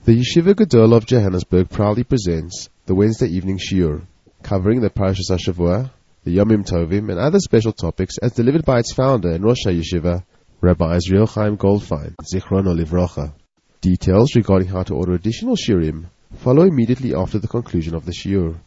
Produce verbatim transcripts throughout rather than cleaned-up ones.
The Yeshiva Gedol of Johannesburg proudly presents the Wednesday evening shiur, covering the Parashas HaShavua, the Yomim Tovim, and other special topics as delivered by its founder and Rosh HaYeshiva, Rabbi Israel Chaim Goldfein, Zichrono Livrocha. Details regarding how to order additional shiurim follow immediately after the conclusion of the shiur.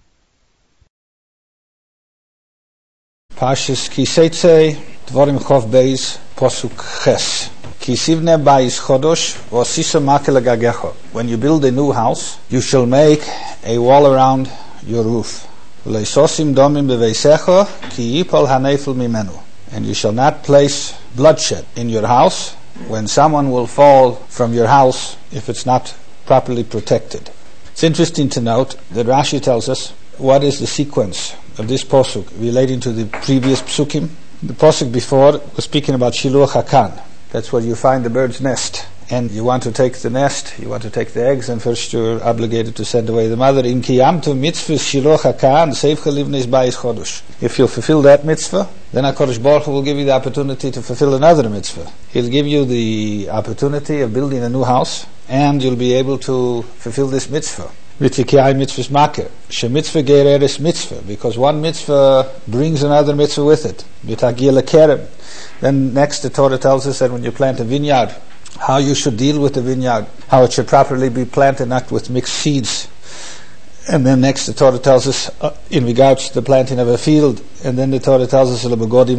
Parshas Kiseitze, Dvorim Chov Beis, Posuk Ches. Kisivne Bais Chodosh, Vosisa Makele Gagecho. When you build a new house, you shall make a wall around your roof. Leisosim domim beveisecho, ki yipol hanefel mimenu. And you shall not place bloodshed in your house when someone will fall from your house if it's not properly protected. It's interesting to note that Rashi tells us what is the sequence of this posuk relating to the previous psukim. The posuk before was speaking about Shiluach HaKan. That's where you find the bird's nest. And you want to take the nest, you want to take the eggs, and first you're obligated to send away the mother. In kiyamtu mitzvahs shiluach hakan seifcha livnei bais chodosh. If you'll fulfill that mitzvah, then HaKadosh Baruch Hu will give you the opportunity to fulfill another mitzvah. He'll give you the opportunity of building a new house, and you'll be able to fulfill this mitzvah. V'tikiyai mitzvahs maker. Shemitzvah gereres mitzvah. Because one mitzvah brings another mitzvah with it. V'tagil kerem. Then next the Torah tells us that when you plant a vineyard, how you should deal with the vineyard, how it should properly be planted, not with mixed seeds. And then next the Torah tells us uh, in regards to the planting of a field, and then the Torah tells us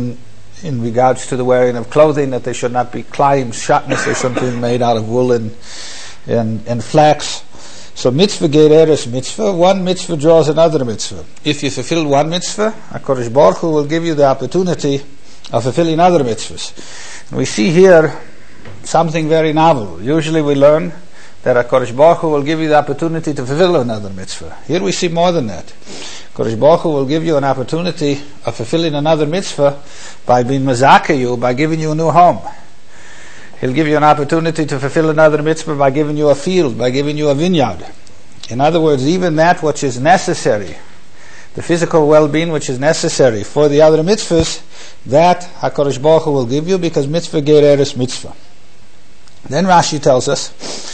in regards to the wearing of clothing, that they should not be klaim, shatnez, or something made out of wool and, and, and flax. So mitzvah gereres mitzvah, one mitzvah draws another mitzvah. If you fulfill one mitzvah, HaKadosh Baruch Hu will give you the opportunity of fulfilling other mitzvahs. And we see here something very novel. Usually we learn that HaKadosh Baruch Hu will give you the opportunity to fulfill another mitzvah. Here we see more than that. HaKadosh Baruch Hu will give you an opportunity of fulfilling another mitzvah by being mazaka you, by giving you a new home. He'll give you an opportunity to fulfill another mitzvah by giving you a field, by giving you a vineyard. In other words, even that which is necessary, the physical well-being which is necessary for the other mitzvahs, that HaKadosh Baruch Hu will give you, because mitzvah gereres mitzvah. Then Rashi tells us,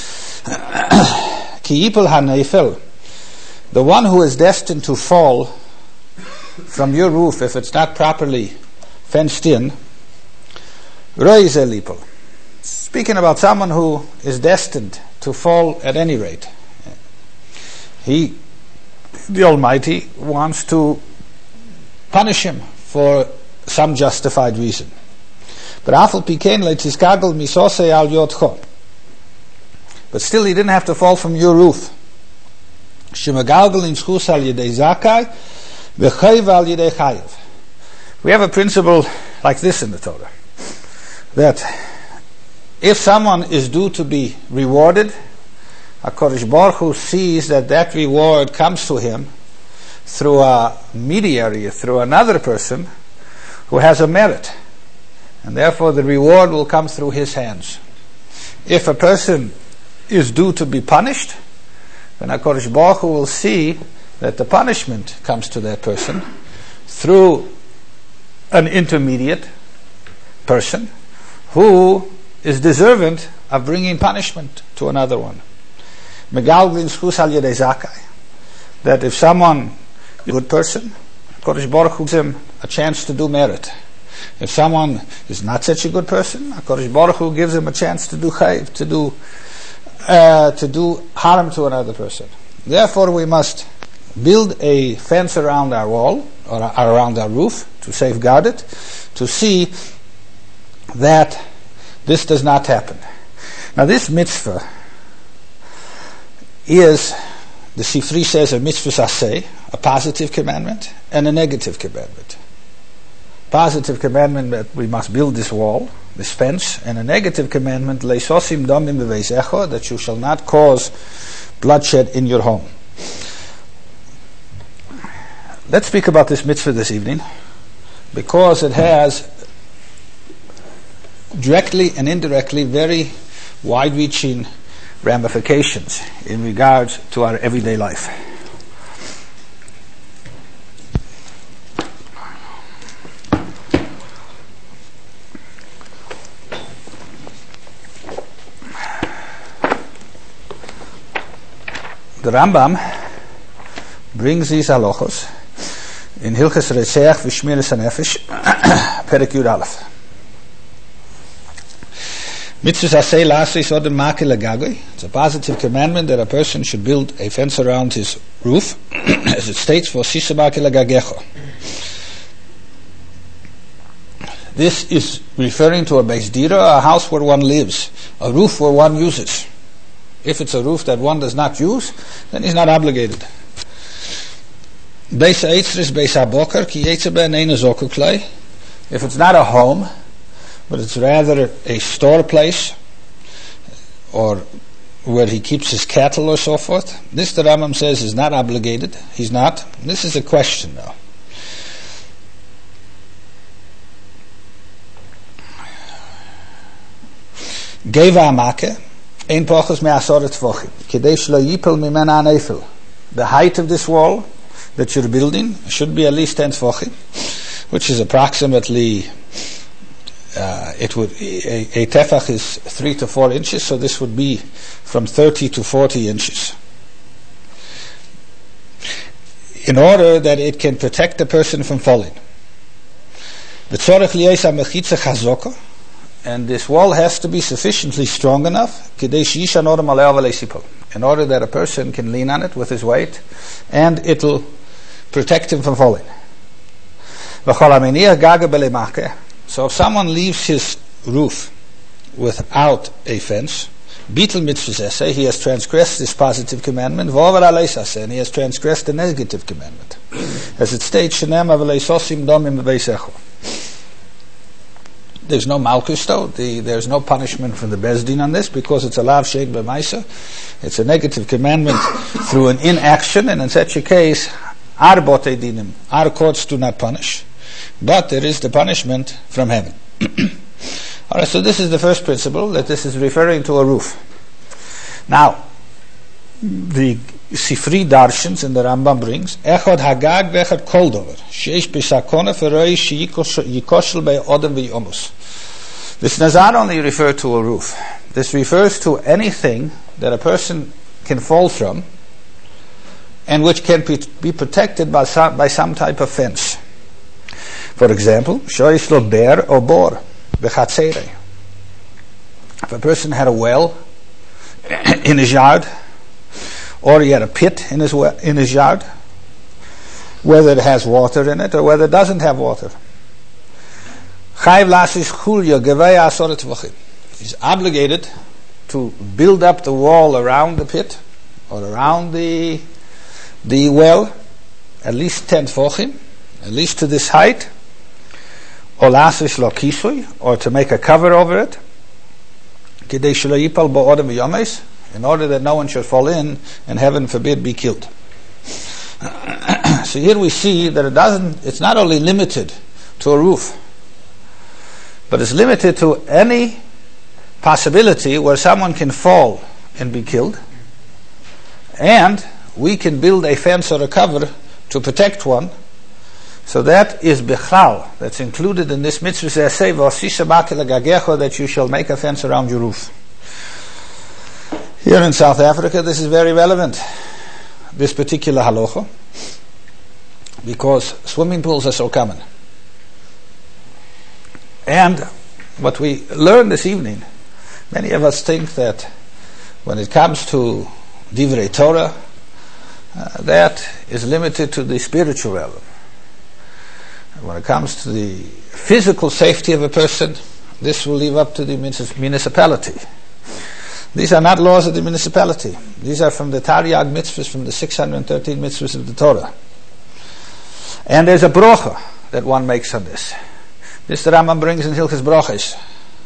Ki yipol hanefel, the one who is destined to fall from your roof if it's not properly fenced in, roize lipol. Speaking about someone who is destined to fall at any rate. He, the Almighty, wants to punish him for some justified reason. But But still he didn't have to fall from your roof. We have a principle like this in the Torah, that if someone is due to be rewarded, HaKadosh Baruch Hu sees that that reward comes to him through a mediator, through another person who has a merit, and therefore the reward will come through his hands. If a person is due to be punished, then HaKadosh Baruch Hu will see that the punishment comes to that person through an intermediate person who is deserving of bringing punishment to another one. That if someone is a good person, HaKadosh Baruch Hu gives him a chance to do merit. If someone is not such a good person, HaKadosh Baruch Hu gives him a chance to do chayv, to do uh, to do harm to another person. Therefore, we must build a fence around our wall or around our roof to safeguard it, to see that this does not happen. Now, this mitzvah is, the Sifri says, a mitzvah saseh, a positive commandment, and a negative commandment. Positive commandment that we must build this wall, this fence, and a negative commandment, leisosim domim beveisecho, that you shall not cause bloodshed in your home. Let's speak about this mitzvah this evening, because it has directly and indirectly very wide-reaching ramifications in regards to our everyday life. the Rambam brings these halachos in Hilchos Reitzeach v'Shmiras HaNefesh, Perek Yud Aleph. Mitzvahs aseh la'aseh odem makeh legagoy. It's a positive commandment that a person should build a fence around his roof, as it states, v'osisa makeh legagecho. This is referring to a beis dira, a house where one lives, a roof where one uses. If it's a roof that one does not use, then he's not obligated. Beis ha'eitzris beis ha'boker ki yetzer ben ein zokuklei. If it's not a home, but it's rather a store place, or where he keeps his cattle or so forth, this the Rambam says is not obligated. He's not. This is a question now. Geva Amake, ein pochus me'asoret tvochim, kidei shlo yipel mimena anefil. The height of this wall that you're building should be at least ten tvochim, which is approximately, uh, it would, a, a tefach is three to four inches, so this would be from thirty to forty inches. In order that it can protect the person from falling. V'tzorech liyos ha'mechitza chazoko, and this wall has to be sufficiently strong enough in order that a person can lean on it with his weight and it'll protect him from falling. So if someone leaves his roof without a fence, he has transgressed this positive commandment, and he has transgressed the negative commandment. As it states, there's no malchus though, the, there's no punishment from the Beis Din on this, because it's a lav shein b'maisa. It's a negative commandment through an inaction, and in such a case, our botei dinim, our courts do not punish, but there is the punishment from heaven. Alright, so this is the first principle, that this is referring to a roof. Now, the Sifri Darshans in the Rambam brings, Echad Hagag v'echad kol dover, sheish b'sakona v'roi sheyikoshel be'odem v'yomus. This does not only refer to a roof. This refers to anything that a person can fall from, and which can be protected by some, by some type of fence. For example, shoyish lo ber or bor b'chatzerei. If a person had a well in his yard, or he had a pit in his in his yard, whether it has water in it or whether it doesn't have water, he's obligated to build up the wall around the pit or around the the well, at least ten tvochim, at least to this height, or or to make a cover over it, in order that no one should fall in and heaven forbid be killed. So here we see that it doesn't, it's not only limited to a roof, but it's limited to any possibility where someone can fall and be killed, and we can build a fence or a cover to protect one. So that is bechal, that's included in this mitzvah that you shall make a fence around your roof. Here in South Africa, this is very relevant, this particular halacha, because swimming pools are so common. And what we learned this evening, many of us think that when it comes to Divrei Torah, uh, that is limited to the spiritual realm. When it comes to the physical safety of a person, this will leave up to the municipality. These are not laws of the municipality. These are from the Taryag mitzvahs, from the six hundred thirteen mitzvahs of the Torah. And there's a brocha that one makes on this. This the Rambam brings in Hilchos Brochos.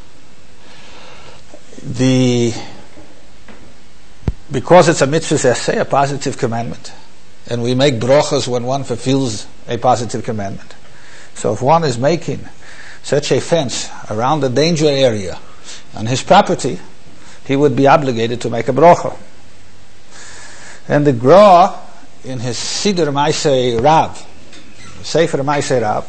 The because it's a mitzvah essay, a positive commandment, and we make brochas when one fulfills a positive commandment. So if one is making such a fence around the danger area on his property, he would be obligated to make a brocha. And the Gra, in his Siddur Maaseh Rav, Sefer Maaseh Rav,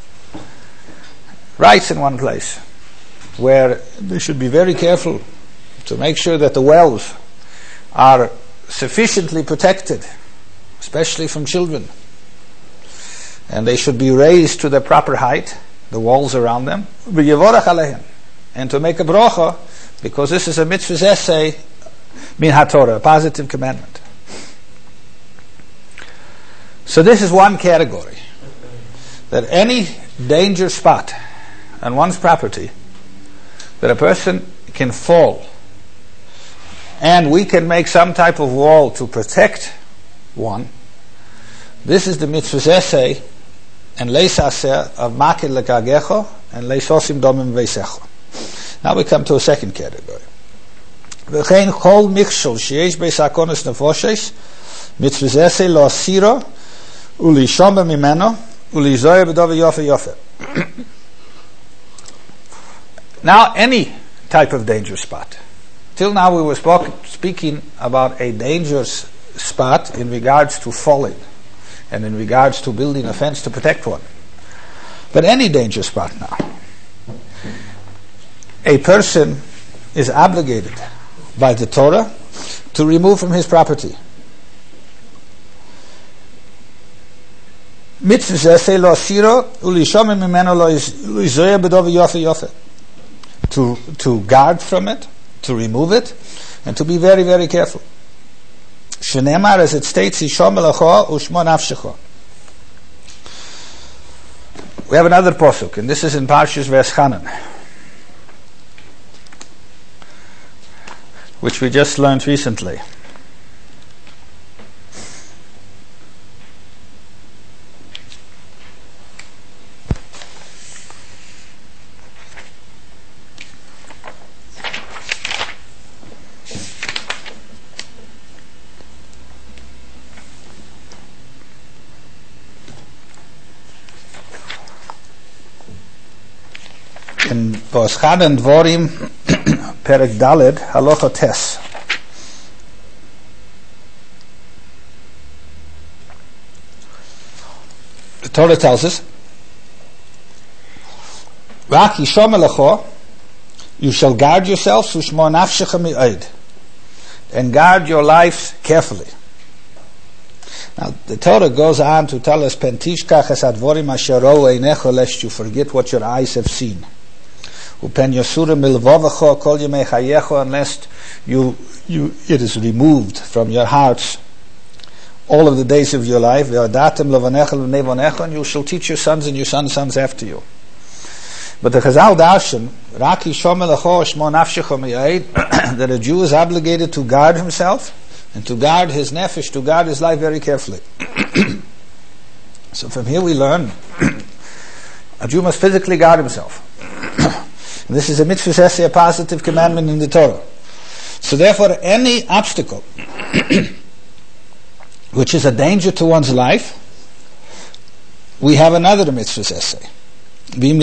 writes in one place where they should be very careful to make sure that the wells are sufficiently protected, especially from children. And they should be raised to their proper height, the walls around them, and to make a bracha, because this is a mitzvah's essay, min haTorah, a positive commandment. So this is one category, that any danger spot on one's property, that a person can fall, and we can make some type of wall to protect one. This is the mitzvah's essay and leisaser of makil lekagecho and leisosim domim veisecho. Now we come to a second category. V'chein kol mikshol sheyesh beisakonis nefoshes mitzvah's essay lo asiro uli shomba mimeno uli zoya b'dove yofe yofe. Now any type of danger spot. Till now we were spoke, speaking about a dangerous spot in regards to falling and in regards to building a fence to protect one. But any danger spot now. A person is obligated by the Torah to remove from his property. To, to guard from it, to remove it, and to be very, very careful. Shenemar, as it states, Yishom Melacho Ushmo Nafshecho. We have another posuk, and this is in Parshas V'eschanan, which we just learned recently. In V'eschanan Dvorim, Perek Daled, Halacha Tes. The Torah tells us, Rak Yishom Melacho, you shall guard yourself, Sushmo Nafshecha Mi'od, and guard your life carefully. Now, the Torah goes on to tell us, Pentishkach es advorim asher ro'u einecho, lest you forget what your eyes have seen. Upen yosura milvovacho kol yemei chayecho, unless you, you, it is removed from your hearts all of the days of your life. Ve'adatem levanecha levanevonecha, and you shall teach your sons and your sons' sons after you. But the Chazal darshan, Rak Yishom Melacho Shmo Nafshecho Mi'od, that a Jew is obligated to guard himself and to guard his nefesh, to guard his life very carefully. So from here we learn a Jew must physically guard himself. And this is a mitzvah essay, a positive commandment in the Torah. So therefore, any obstacle which is a danger to one's life, we have another mitzvah essay. And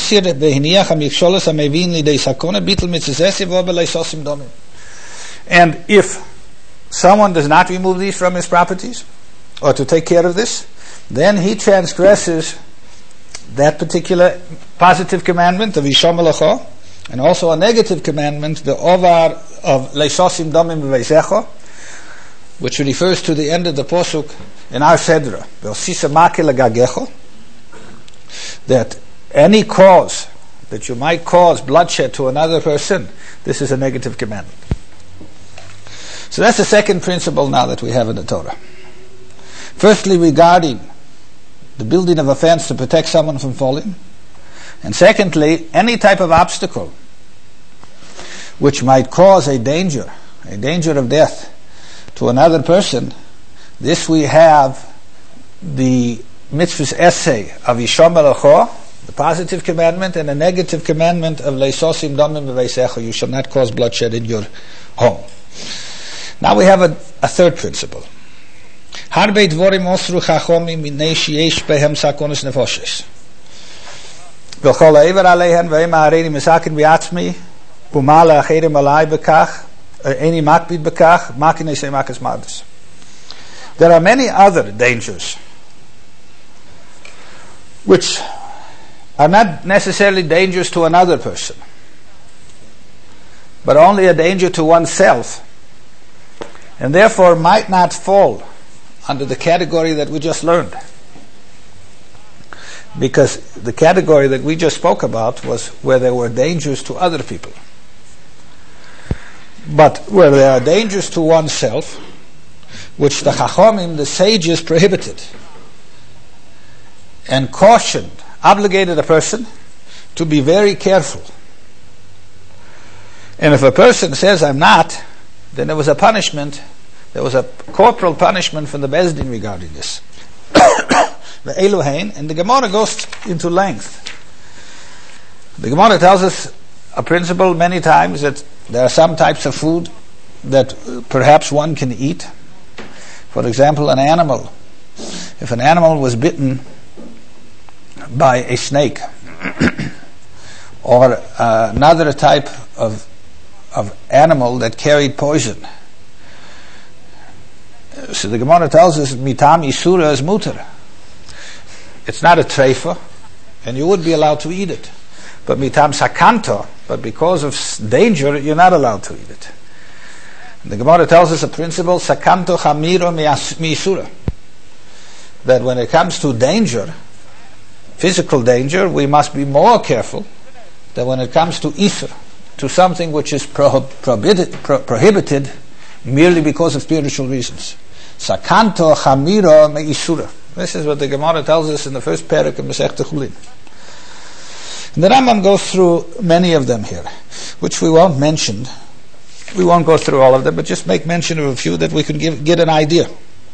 if someone does not remove these from his properties, or to take care of this, then he transgresses that particular positive commandment of Yishom Melacho, and also a negative commandment, the Ovar of Leisosim Domim V'Veisecho, which refers to the end of the posuk in our Sedra, Ve'osisa Makil Agagecho, that any cause that you might cause bloodshed to another person, this is a negative commandment. So that's the second principle now that we have in the Torah. Firstly, regarding the building of a fence to protect someone from falling. And secondly, any type of obstacle which might cause a danger, a danger of death to another person, this we have the mitzvah's essay of Yishom Melacho, the positive commandment, and a negative commandment of Leisosim Domim V'Veisecho, you shall not cause bloodshed in your home. Now we have a, a third principle. Harbe dvorim osru chachomim minei sheyesh behem sakonis nefoshes. V'chol ha'ever aleihen v'ema hareini mesakin v'atzmi u'mala acherim alai bekach eni makbid bekach makin esei makas mardes. There are many other dangers which are not necessarily dangers to another person, but only a danger to oneself, and therefore might not fall under the category that we just learned. Because the category that we just spoke about was where there were dangers to other people. But where there are dangers to oneself, which the Chachomim, the sages, prohibited and cautioned, obligated a person to be very careful. And if a person says, I'm not, then there was a punishment, there was a corporal punishment from the Beis Din regarding this. The Elohein, and the Gemara goes into length. The Gemara tells us a principle many times that there are some types of food that perhaps one can eat. For example, an animal. If an animal was bitten by a snake or uh, another type of of animal that carried poison, so the Gemara tells us mitam isura is mutar. It's not a treifa, and you would be allowed to eat it. But mitam sakanto, but because of danger, you're not allowed to eat it. And the Gemara tells us a principle, sakanto chamiro miisura, that when it comes to danger, physical danger, we must be more careful than when it comes to isur, to something which is pro- prohibited, pro- prohibited merely because of spiritual reasons. Sakanto chamiro meisura. This is what the Gemara tells us in the first parak of Masechta Chulin. And the Rambam goes through many of them here, which we won't mention. We won't go through all of them, but just make mention of a few that we can give, get an idea.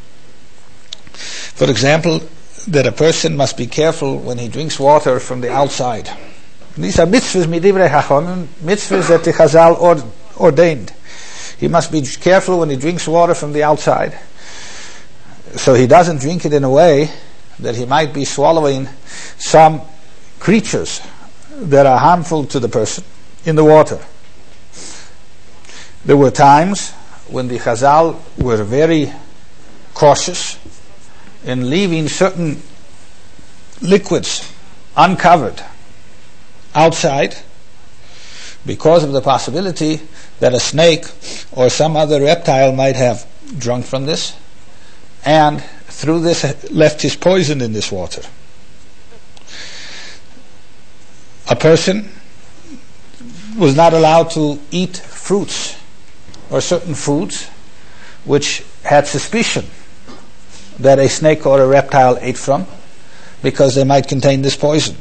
For example, that a person must be careful when he drinks water from the outside. These are mitzvahs midivrei Chachomim, mitzvahs that the Chazal ord- ordained. He must be careful when he drinks water from the outside, so he doesn't drink it in a way that he might be swallowing some creatures that are harmful to the person in the water. There were times when the Chazal were very cautious in leaving certain liquids uncovered outside because of the possibility that a snake or some other reptile might have drunk from this and through this left his poison in this water. A person was not allowed to eat fruits or certain foods which had suspicion that a snake or a reptile ate from, because they might contain this poison.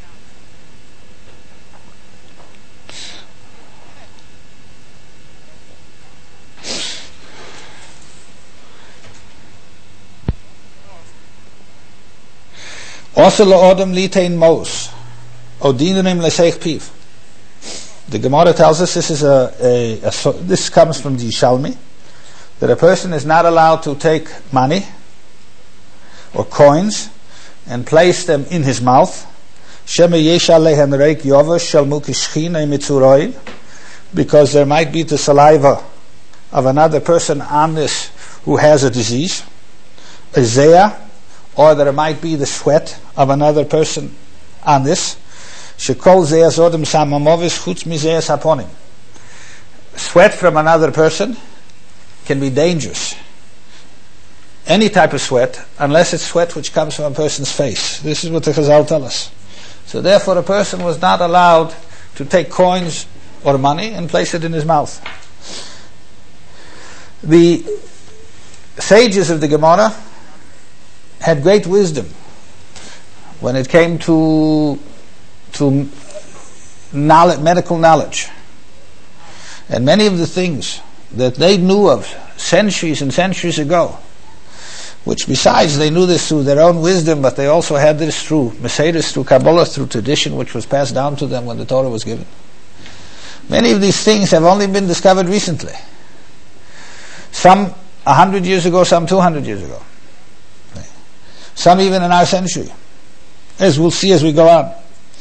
Also la'odam litein mos, odinanim leseich piv. The Gemara tells us this is a, a, a so, this comes from the Yishalmi, that a person is not allowed to take money or coins and place them in his mouth, because there might be the saliva of another person on this who has a disease, a zeah, or there might be the sweat of another person on this. Sweat from another person can be dangerous. Any type of sweat, unless it's sweat which comes from a person's face. This is what the Chazal tell us. So therefore a person was not allowed to take coins or money and place it in his mouth. The sages of the Gemara had great wisdom when it came to to knowledge, medical knowledge. And many of the things that they knew of centuries and centuries ago, which besides they knew this through their own wisdom, but they also had this through Mercedes, through Kabbalah, through tradition, which was passed down to them when the Torah was given. Many of these things have only been discovered recently. Some a hundred years ago, some two hundred years ago. Some even in our century, as we'll see as we go on.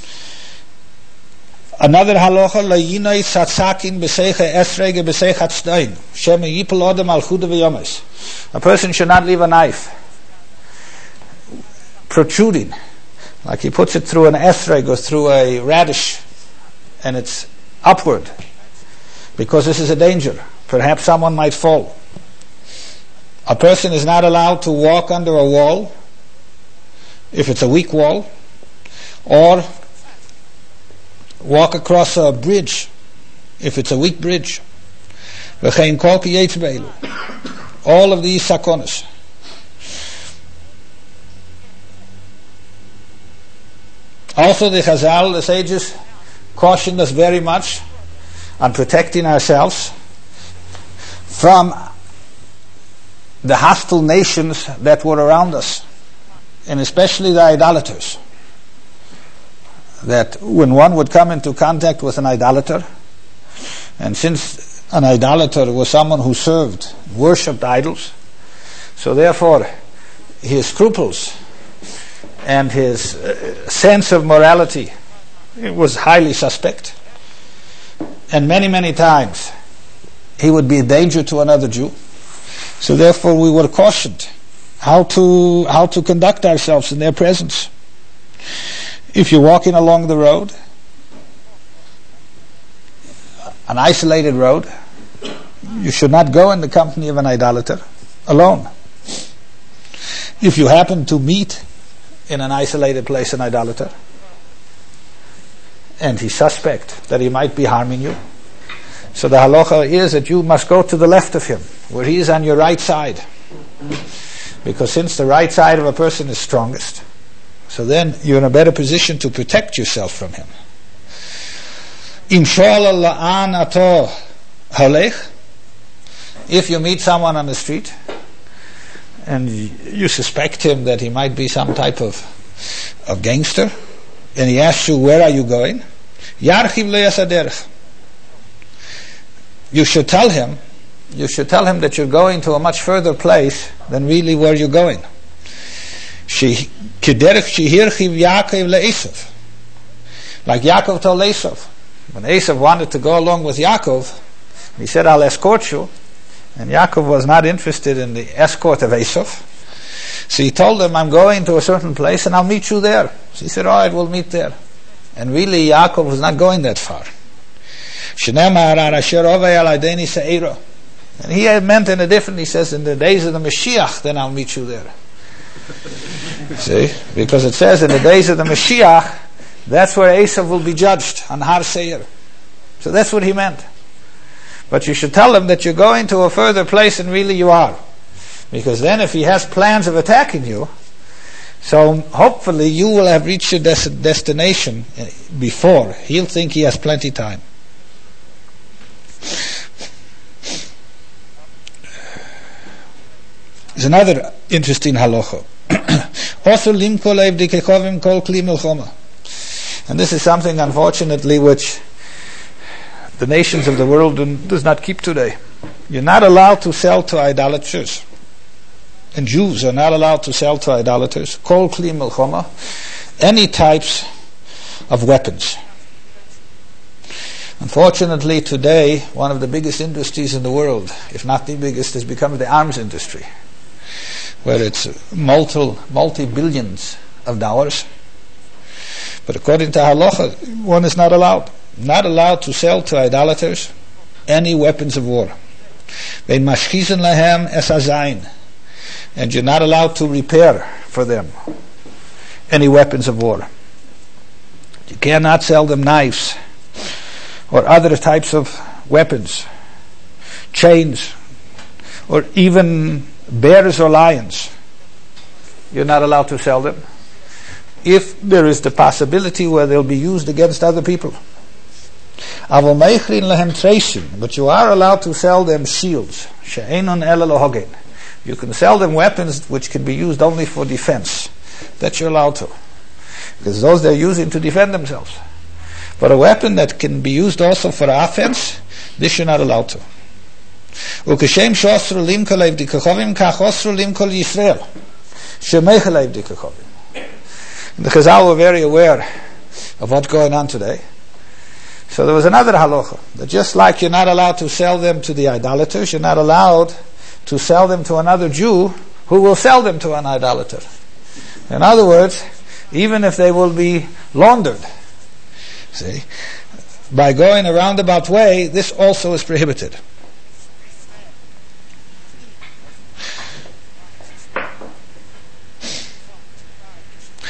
Another halacha, layinoi tzatzakin b'seicha esrege b'seicha tzdain shema yipol odem al chuda v'yomes. A person should not leave a knife protruding, like he puts it through an esreg or through a radish, and it's upward, because this is a danger. Perhaps someone might fall. A person is not allowed to walk under a wall if it's a weak wall, or walk across a bridge if it's a weak bridge. All of these sakonas. Also the Chazal, the sages, cautioned us very much on protecting ourselves from the hostile nations that were around us, and especially the idolaters. That when one would come into contact with an idolater, and since an idolater was someone who served, worshipped idols, so therefore his scruples and his uh, sense of morality, it was highly suspect. And many, many times he would be a danger to another Jew. So therefore we were cautioned how to how to conduct ourselves in their presence. If you're walking along the road, an isolated road, you should not go in the company of an idolater alone. If you happen to meet in an isolated place an idolater, and he's suspect that he might be harming you, so the halacha is that you must go to the left of him, where he is on your right side. Because since the right side of a person is strongest, so then you're in a better position to protect yourself from him. If you meet someone on the street and you suspect him that he might be some type of, of gangster, and he asks you, where are you going? You should tell him, you should tell him that you're going to a much further place than really where you're going. Like Yaakov told Esav. When Esav wanted to go along with Yaakov, he said, I'll escort you. And Yaakov was not interested in the escort of Esav. So he told him, I'm going to a certain place and I'll meet you there. So he said, all right, we'll meet there. And really Yaakov was not going that far. And he had meant in a different, he says, in the days of the Mashiach, then I'll meet you there. See? Because it says in the days of the Mashiach, that's where Esav will be judged, on Har Seir. So that's what he meant. But you should tell him that you're going to a further place than really you are. Because then if he has plans of attacking you, so hopefully you will have reached your des- destination before. He'll think he has plenty time. There's another interesting halacha. And this is something, unfortunately, which the nations of the world do, does not keep today. You're not allowed to sell to idolaters. And Jews are not allowed to sell to idolaters. Kol kli milchama, any types of weapons. Unfortunately, today, one of the biggest industries in the world, if not the biggest, has become the arms industry, where it's multi, multi-billions of dollars. But according to halacha, one is not allowed. Not allowed to sell to idolaters any weapons of war. And you're not allowed to repair for them any weapons of war. You cannot sell them knives or other types of weapons, chains, or even bears or lions. You're not allowed to sell them if there is the possibility where they'll be used against other people. But you are allowed to sell them shields. You can sell them weapons which can be used only for defense. That you're allowed to, because those they're using to defend themselves. But a weapon that can be used also for offense, this you're not allowed to. The Chazal were very aware of what's going on today. So there was another halacha, that just like you're not allowed to sell them to the idolaters, you're not allowed to sell them to another Jew who will sell them to an idolater. In other words, even if they will be laundered, see, by going a roundabout way, this also is prohibited.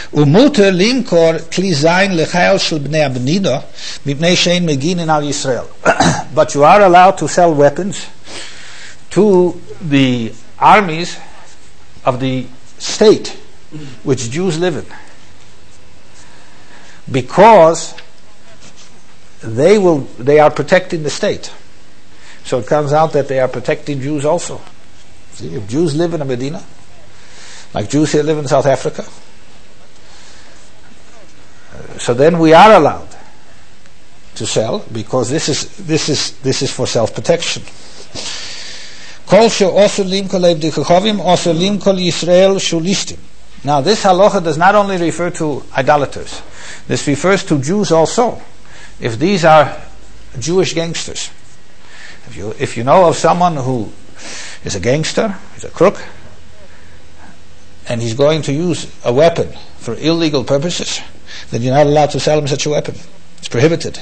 ומותר למכור כלי זין לחייל של בני הבנידו מפני שאין מגינן על ישראל. But you are allowed to sell weapons to the armies of the state which Jews live in, because they will they are protecting the state. So it comes out that they are protecting Jews also. See, if Jews live in a Medina, like Jews here live in South Africa, so then we are allowed to sell, because this is this is this is for self-protection. Now this halacha does not only refer to idolaters. This refers to Jews also. If these are Jewish gangsters, if you if you know of someone who is a gangster, he's a crook, and he's going to use a weapon for illegal purposes, then you're not allowed to sell him such a weapon. It's prohibited.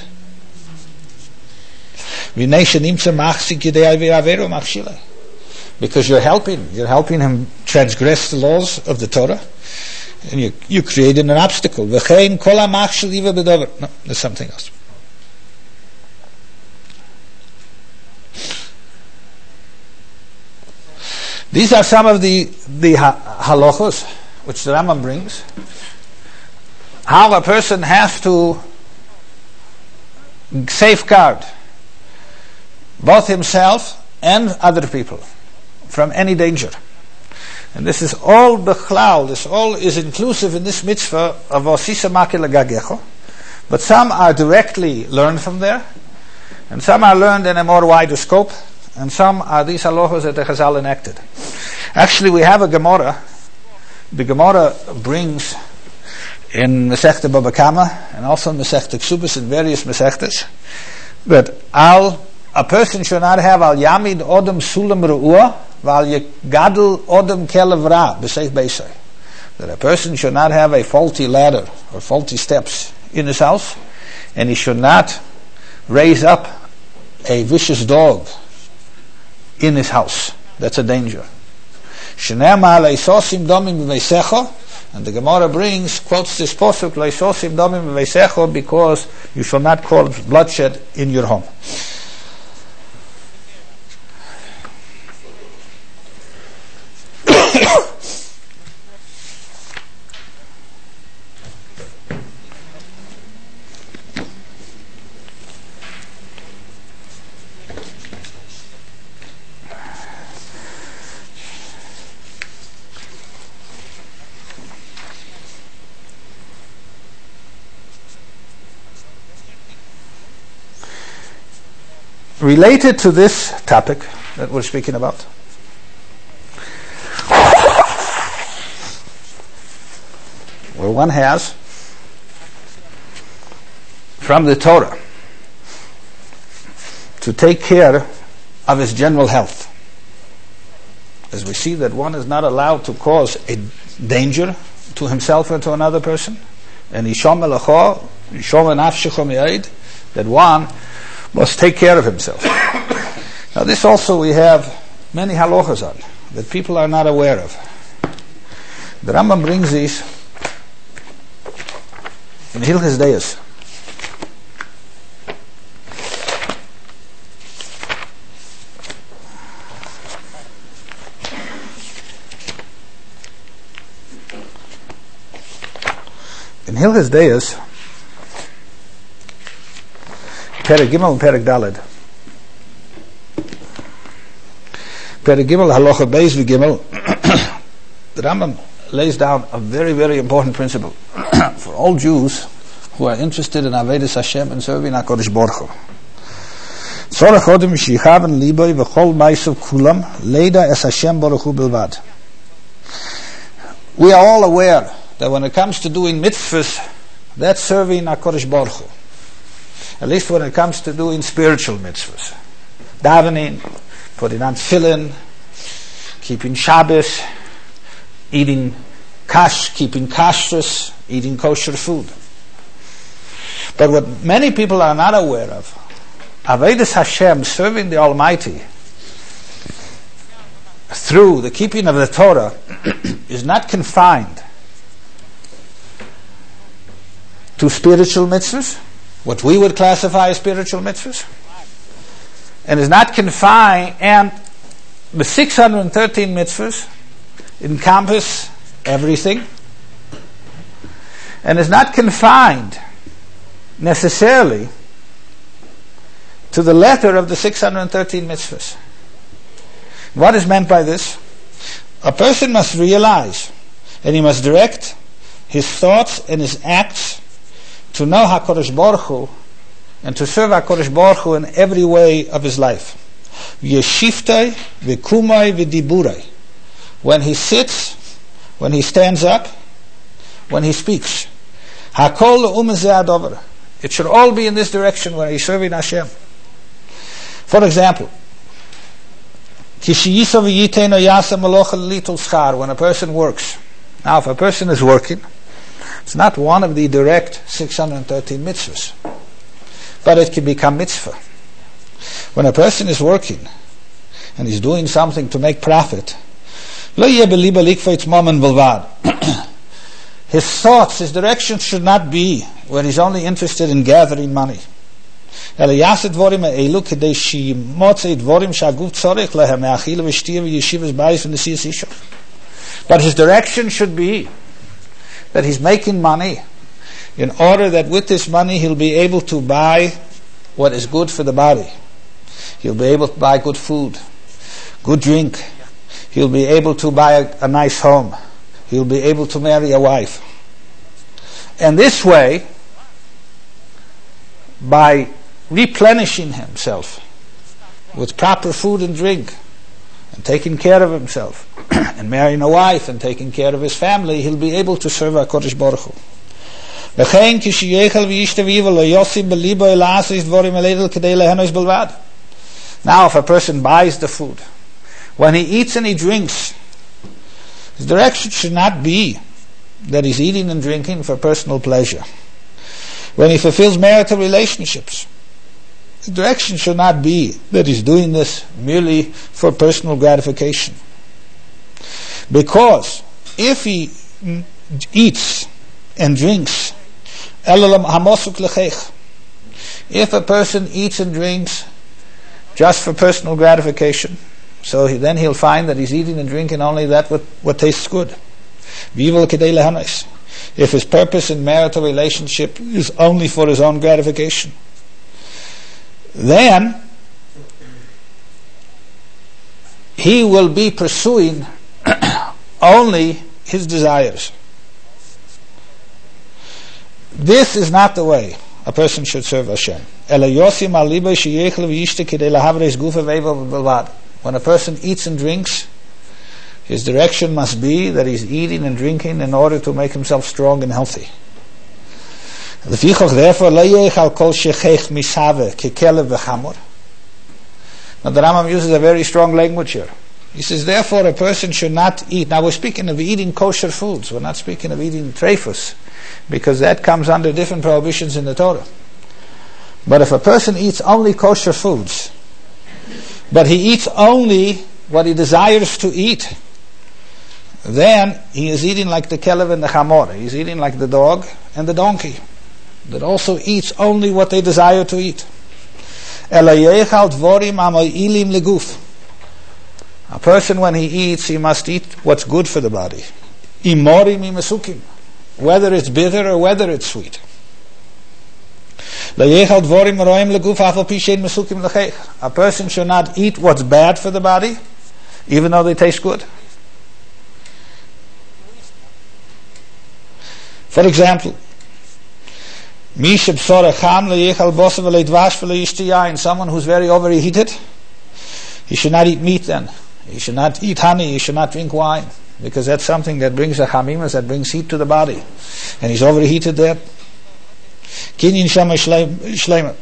Because you're helping, you're helping him transgress the laws of the Torah, and you you creating an obstacle. No, there's something else. These are some of the the halachos which the Rambam brings. How a person has to safeguard both himself and other people from any danger. And this is all bechlal, this all is inclusive in this mitzvah of osisa makel gagecho. But some are directly learned from there, and some are learned in a more wider scope, and some are these halachos that the Chazal enacted. Actually, we have a Gemara. The Gemara brings in Masechta Baba Kama and also in Masechta Ksubas and various Masechtas that al a person should not have al yamid odom sulam ru'ah val yegadol odom kelev ra b'seich beisai. That a person should not have a faulty ladder or faulty steps in his house, and he should not raise up a vicious dog in his house. That's a danger. Shenema leisosim domim b'veisecho, and the Gemara brings, quotes this posuk, leisosim domim b'veisecho, because you shall not cause bloodshed in your home. Related to this topic that we're speaking about, where one has from the Torah to take care of his general health, as we see that one is not allowed to cause a danger to himself or to another person, and that one must take care of himself. Now this also we have many halachas on that people are not aware of. The Rambam brings these in Hilchos Deis. In Hilchos Deis, Perek Gimel and Perek Daled. Perek Gimel, Halacha Beis v'Gimel, the Rambam lays down a very, very important principle for all Jews who are interested in Avodas Hashem and serving HaKadosh Baruch Hu. Tzorach odem shichaven liboi v'chol ma'asav kulam leida es Hashem Baruch Hu bilvad. We are all aware that when it comes to doing mitzvahs, that's serving HaKadosh Baruch Hu. At least when it comes to doing spiritual mitzvahs. Davening, putting on tefillin, keeping Shabbos, eating kash, keeping kashrus, eating kosher food. But what many people are not aware of, Avodas Hashem, serving the Almighty through the keeping of the Torah, is not confined to spiritual mitzvahs, what we would classify as spiritual mitzvahs, and is not confined, and the six hundred thirteen mitzvahs encompass everything, and is not confined necessarily to the letter of the six hundred thirteen mitzvahs. What is meant by this? A person must realize, and he must direct his thoughts and his acts to know HaKadosh Baruch Hu and to serve HaKadosh Baruch Hu in every way of his life. Yeshiftai v'kumai v'diburai. When he sits, when he stands up, when he speaks. Hakol le'umezeh adover. It should all be in this direction when he's serving Hashem. For example, when a person works. Now, if a person is working, it's not one of the direct six hundred thirteen mitzvahs, but it can become mitzvah. When a person is working and he's doing something to make profit, his thoughts, his direction should not be where he's only interested in gathering money. But his direction should be that he's making money in order that with this money he'll be able to buy what is good for the body. He'll be able to buy good food, good drink. He'll be able to buy a, a nice home. He'll be able to marry a wife. And this way, by replenishing himself with proper food and drink, and taking care of himself, and marrying a wife, and taking care of his family, he'll be able to serve HaKadosh Baruch Hu. Now, if a person buys the food, when he eats and he drinks, his direction should not be that he's eating and drinking for personal pleasure. When he fulfills marital relationships, the direction should not be that he's doing this merely for personal gratification. Because if he eats and drinks, if a person eats and drinks just for personal gratification, so he, then he'll find that he's eating and drinking only that what, what tastes good. If his purpose in marital relationship is only for his own gratification, then he will be pursuing only his desires. This is not the way a person should serve Hashem. When a person eats and drinks, his direction must be that he's eating and drinking in order to make himself strong and healthy. Therefore, now the Rambam uses a very strong language here. He says, therefore a person should not eat. Now we're speaking of eating kosher foods. We're not speaking of eating treifus, because that comes under different prohibitions in the Torah. But if a person eats only kosher foods, but he eats only what he desires to eat, then he is eating like the kelev and the chamor. He's eating like the dog and the donkey that also eats only what they desire to eat. A person, when he eats, he must eat what's good for the body, whether it's bitter or whether it's sweet. A person should not eat what's bad for the body, even though they taste good. For example, someone who's very overheated, he should not eat meat then. He should not eat honey, he should not drink wine, because that's something that brings a chamimas, that brings heat to the body. And he's overheated there. Kinyin shama shleima.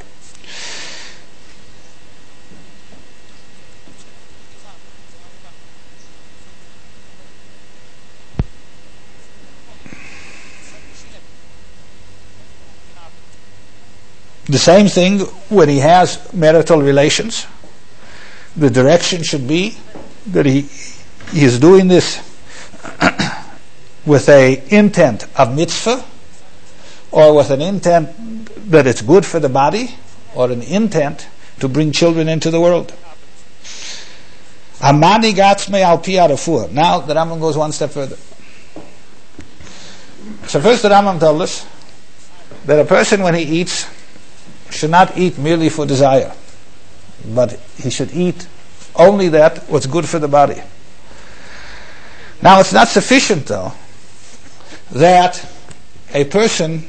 The same thing when he has marital relations. The direction should be that he, he is doing this with a intent of mitzvah, or with an intent that it's good for the body, or an intent to bring children into the world. Amani gatzme al pi arafur. Now the Rambam goes one step further. So first the Rambam told us that a person when he eats should not eat merely for desire, but he should eat only that what's good for the body. Now it's not sufficient though that a person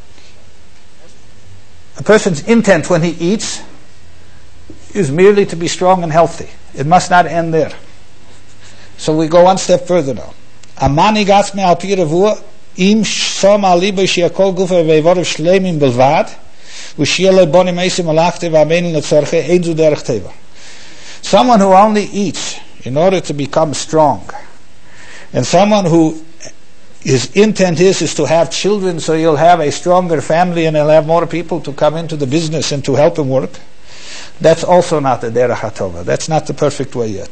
a person's intent when he eats is merely to be strong and healthy. It must not end there. So we go one step further now. Amani gatzme al pi ravua im som al libo shiakol gufa ve'vorav shleimim belvad u'shiele bonim eisim alachte v'amenin letzorche ein zu derech teva. Someone who only eats in order to become strong, and someone who his intent is is to have children so he'll have a stronger family and he'll have more people to come into the business and to help him work, that's also not the derech hatova. That's not the perfect way yet.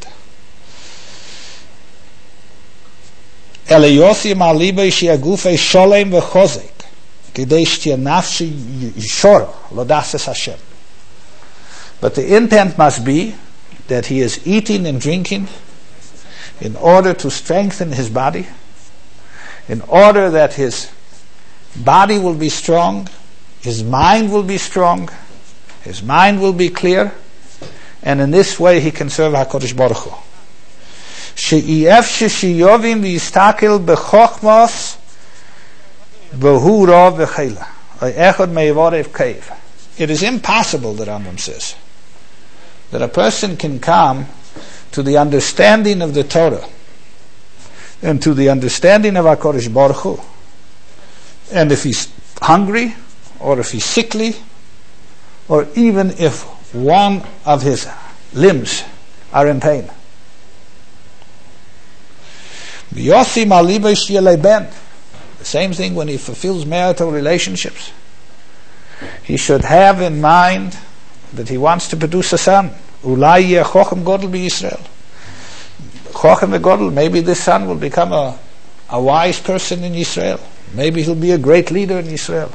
Ele yosim al libei she'agufei sholem v'chozek kidei sh'tia nafshi yishor lodases Hashem. But the intent must be that he is eating and drinking in order to strengthen his body, in order that his body will be strong, his mind will be strong, his mind will be clear, and in this way he can serve HaKadosh Baruch Hu. She'ef sheyovim v'yistakel b'chochmos v'hu rav v'chela echad me'vorev keiv. It is impossible, the Rambam says, that a person can come to the understanding of the Torah and to the understanding of HaKadosh Baruch Hu, and if he's hungry or if he's sickly, or even if one of his limbs are in pain. The same thing when he fulfills marital relationships. He should have in mind that he wants to produce a son. Ulai yeh chochem godel b'Yisrael. Chochem v'godel, maybe this son will become a, a wise person in Israel. Maybe he'll be a great leader in Israel.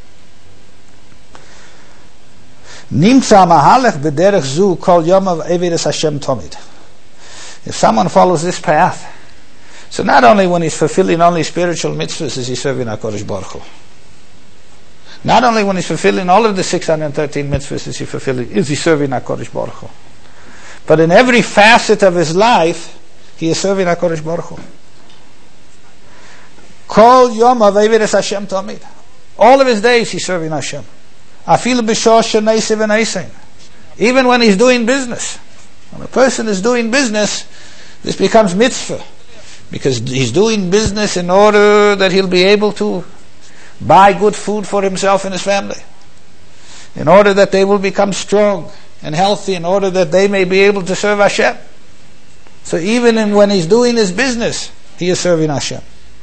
Nimtza mahalech b'derech zu kol yomav evedes Hashem tomid. If someone follows this path, so not only when he's fulfilling only spiritual mitzvahs is he serving HaKadosh Baruch Hu. Not only when he's fulfilling all of the six hundred thirteen mitzvahs is he fulfilling, is he serving HaKadosh Baruch Hu. But in every facet of his life, he is serving HaKadosh Baruch Hu. Kol yomav evedes Hashem tomid. All of his days he's serving Hashem. Even when he's doing business. When a person is doing business, this becomes mitzvah. Because he's doing business in order that he'll be able to buy good food for himself and his family. In order that they will become strong and healthy, in order that they may be able to serve Hashem. So even in, when he's doing his business, he is serving Hashem.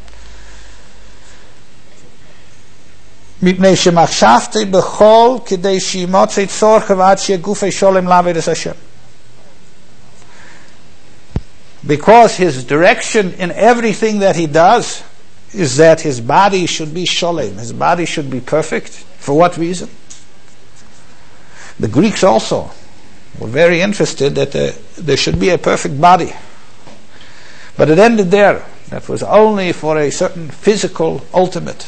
Because his direction in everything that he does is that his body should be sholem, his body should be perfect. For what reason? The Greeks also were very interested that there, there should be a perfect body. But it ended there. That was only for a certain physical ultimate.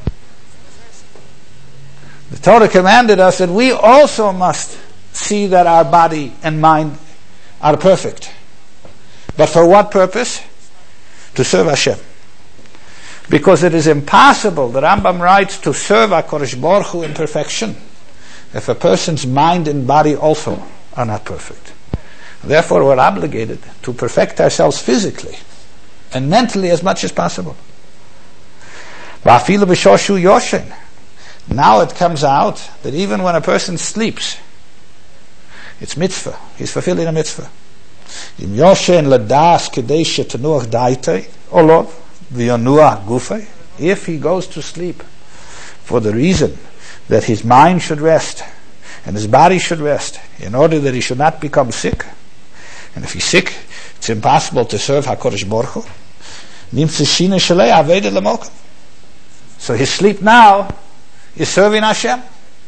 The Torah commanded us that we also must see that our body and mind are perfect. But for what purpose? To serve Hashem. Because it is impossible, the Rambam writes, to serve HaKadosh Baruch Hu in perfection if a person's mind and body also are not perfect. Therefore we're obligated to perfect ourselves physically and mentally as much as possible. Va'afilu b'shoshu yoshen. Now it comes out that even when a person sleeps, it's mitzvah. He's fulfilling a mitzvah. Im yoshen ladas kedei shetenuach daitei olov v'yonuach gufei. If he goes to sleep for the reason that his mind should rest and his body should rest, in order that he should not become sick, and if he's sick, it's impossible to serve HaKadosh Baruch Hu. Nimtze shina shalei aveda lamokim. So his sleep now is serving Hashem.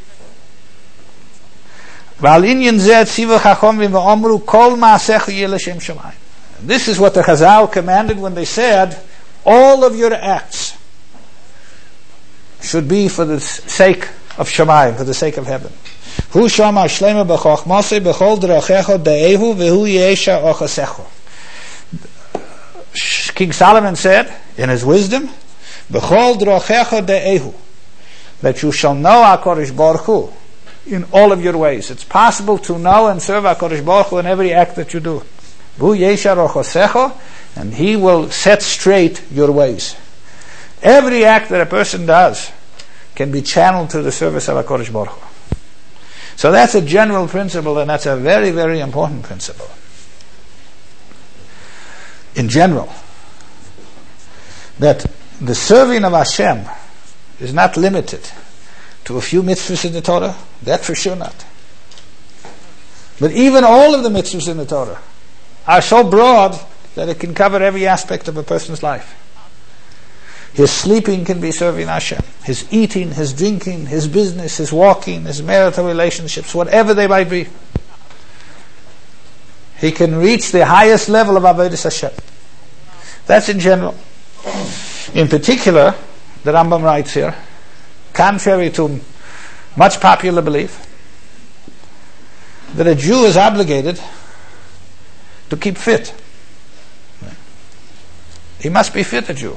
This is what the Chazal commanded when they said, all of your acts should be for the sake of Shamayim, for the sake of heaven. King Solomon said in his wisdom, that you shall know HaKadosh Baruch Hu in all of your ways. It's possible to know and serve HaKadosh Baruch Hu in every act that you do. And He will set straight your ways. Every act that a person does can be channeled to the service of HaKadosh Baruch Hu. So that's a general principle, and that's a very, very important principle. In general, that the serving of Hashem is not limited to a few mitzvahs in the Torah. That for sure not. But even all of the mitzvahs in the Torah are so broad that it can cover every aspect of a person's life. His sleeping can be serving Hashem. His eating, his drinking, his business, his walking, his marital relationships, whatever they might be. He can reach the highest level of Avodas Hashem. That's in general. In particular, the Rambam writes here, contrary to much popular belief, that a Jew is obligated to keep fit. He must be fit, a Jew.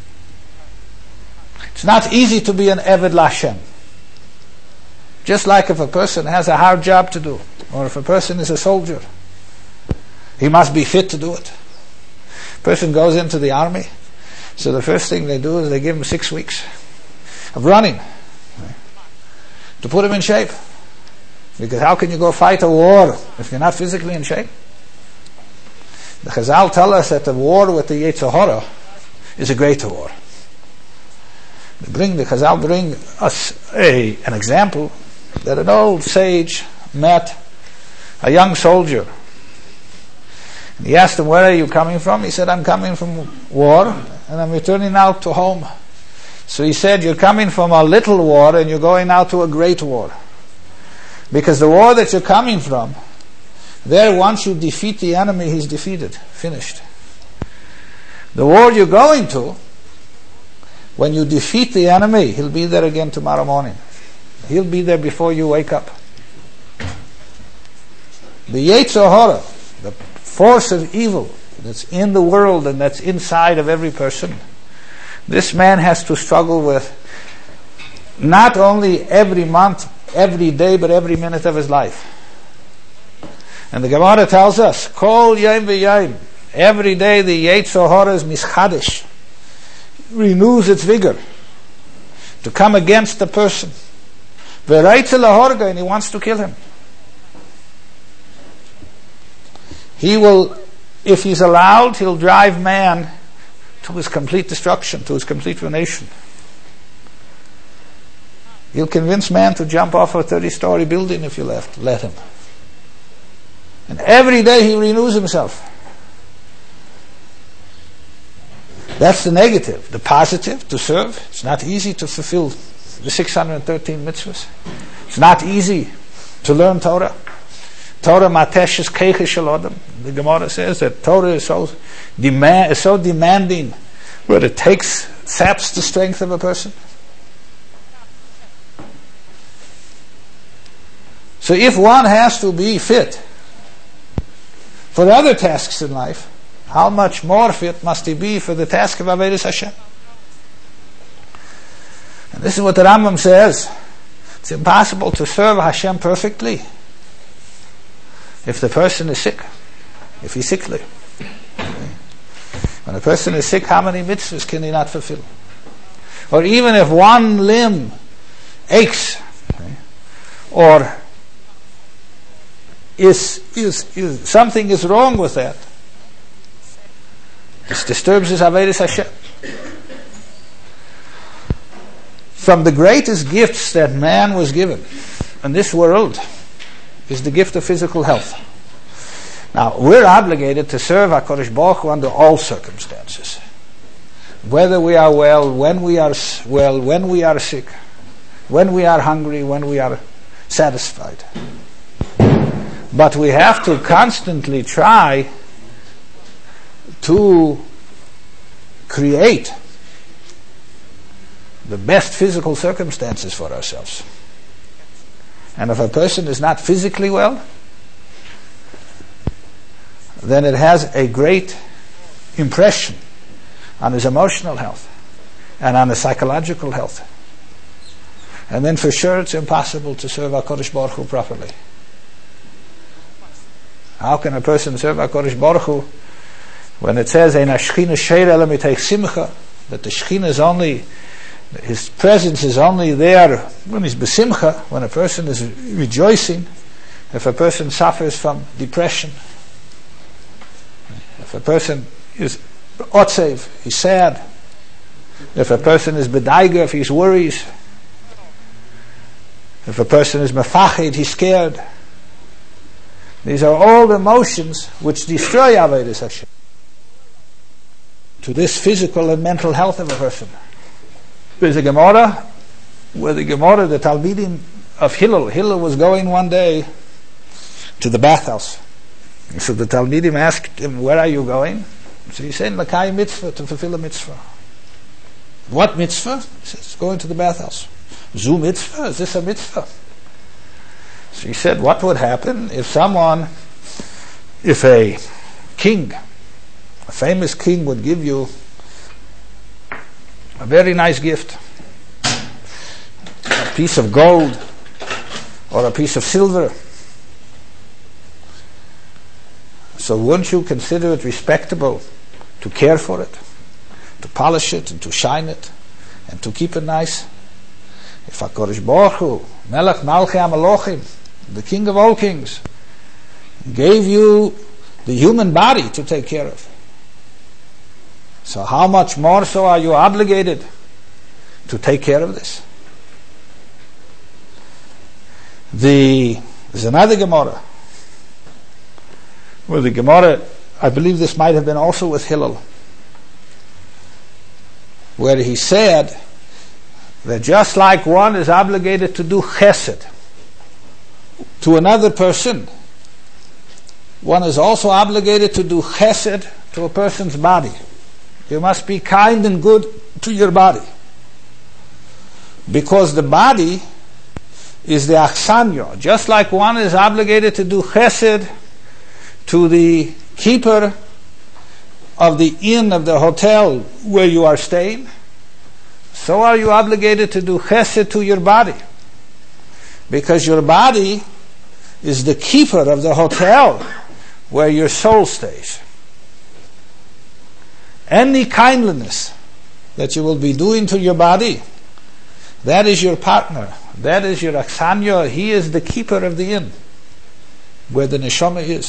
It's not easy to be an Eved Lashem. Just like if a person has a hard job to do, or if a person is a soldier, he must be fit to do it. A person goes into the army, so the first thing they do is they give him six weeks of running to put him in shape. Because how can you go fight a war if you're not physically in shape? The Chazal tell us that the war with the Yetzer Hara is a greater war. They bring, the Chazal bring us a, an example that an old sage met a young soldier. And he asked him, where are you coming from? He said, I'm coming from war and I'm returning now to home. So he said, you're coming from a little war and you're going now to a great war. Because the war that you're coming from, there once you defeat the enemy, he's defeated, finished. The war you're going to, when you defeat the enemy, he'll be there again tomorrow morning. He'll be there before you wake up. The Yetzer Hara, the force of evil that's in the world and that's inside of every person, this man has to struggle with not only every month, every day, but every minute of his life. And the Gemara tells us, Kol Yom V'Yom, every day the Yetzer Hara is mischadish, renews its vigor to come against the person. V'Reitzel Lahorga, and he wants to kill him. He will, if he's allowed, he'll drive man to his complete destruction, to his complete ruination. He'll convince man to jump off a thirty-story building if you left, let him. And every day he renews himself. That's the negative. The positive, to serve. It's not easy to fulfill the six hundred thirteen mitzvahs. It's not easy to learn Torah. Torah mateshes keiches shel adam. The Gemara says that Torah is so, demand, is so demanding, where it takes, saps the strength of a person. So if one has to be fit for other tasks in life, how much more fit must he be for the task of Avodas Hashem? And this is what the Rambam says. It's impossible to serve Hashem perfectly if the person is sick, if he's sickly. When a person is sick, how many mitzvahs can he not fulfill? Or even if one limb aches, or is, is, is something is wrong with that, this disturbs his Avodas Hashem. From the greatest gifts that man was given in this world is the gift of physical health. Now, we're obligated to serve HaKadosh Baruch Hu under all circumstances. whether we are well, when we are s- well, when we are sick, when we are hungry, when we are satisfied. But we have to constantly try to create the best physical circumstances for ourselves. And if a person is not physically well, then it has a great impression on his emotional health and on his psychological health. And then for sure it's impossible to serve HaKadosh Baruch Hu properly. How can a person serve HaKadosh Baruch Hu when it says Ein HaShechina sheira ela mitech simcha, that the Shechina is only, his presence is only there when he's besimcha, when a person is rejoicing. If a person suffers from depression, if a person is otzev, he's sad. If a person is bedaiger, if he's worries. If a person is mefached, he's scared. These are all emotions which destroy Avodas Hashem to this physical and mental health of a person. There's a Gemara where the Gemara, the Talmidim of Hillel, Hillel was going one day to the bathhouse. So the Talmidim asked him, where are you going? So he said, L'kai mitzvah, to fulfill a mitzvah. What mitzvah? He says, going to the bathhouse. Zu mitzvah? Is this a mitzvah? So he said, what would happen if someone, if a king, a famous king would give you a very nice gift, a piece of gold or a piece of silver. So wouldn't you consider it respectable to care for it, to polish it and to shine it and to keep it nice? If HaKadosh Baruch Hu, Melech Malchei HaMelochim, the King of all kings, gave you the human body to take care of, so how much more so are you obligated to take care of this? The, there's another Gemara where the Gemara, I believe this might have been also with Hillel, where he said that just like one is obligated to do chesed to another person, one is also obligated to do chesed to a person's body. You must be kind and good to your body, because the body is the achsanyo. Just like one is obligated to do chesed to the keeper of the inn, of the hotel where you are staying, so are you obligated to do chesed to your body, because your body is the keeper of the hotel where your soul stays. Any kindliness that you will be doing to your body, that is your partner, that is your aksanyo. He is the keeper of the inn where the neshama is.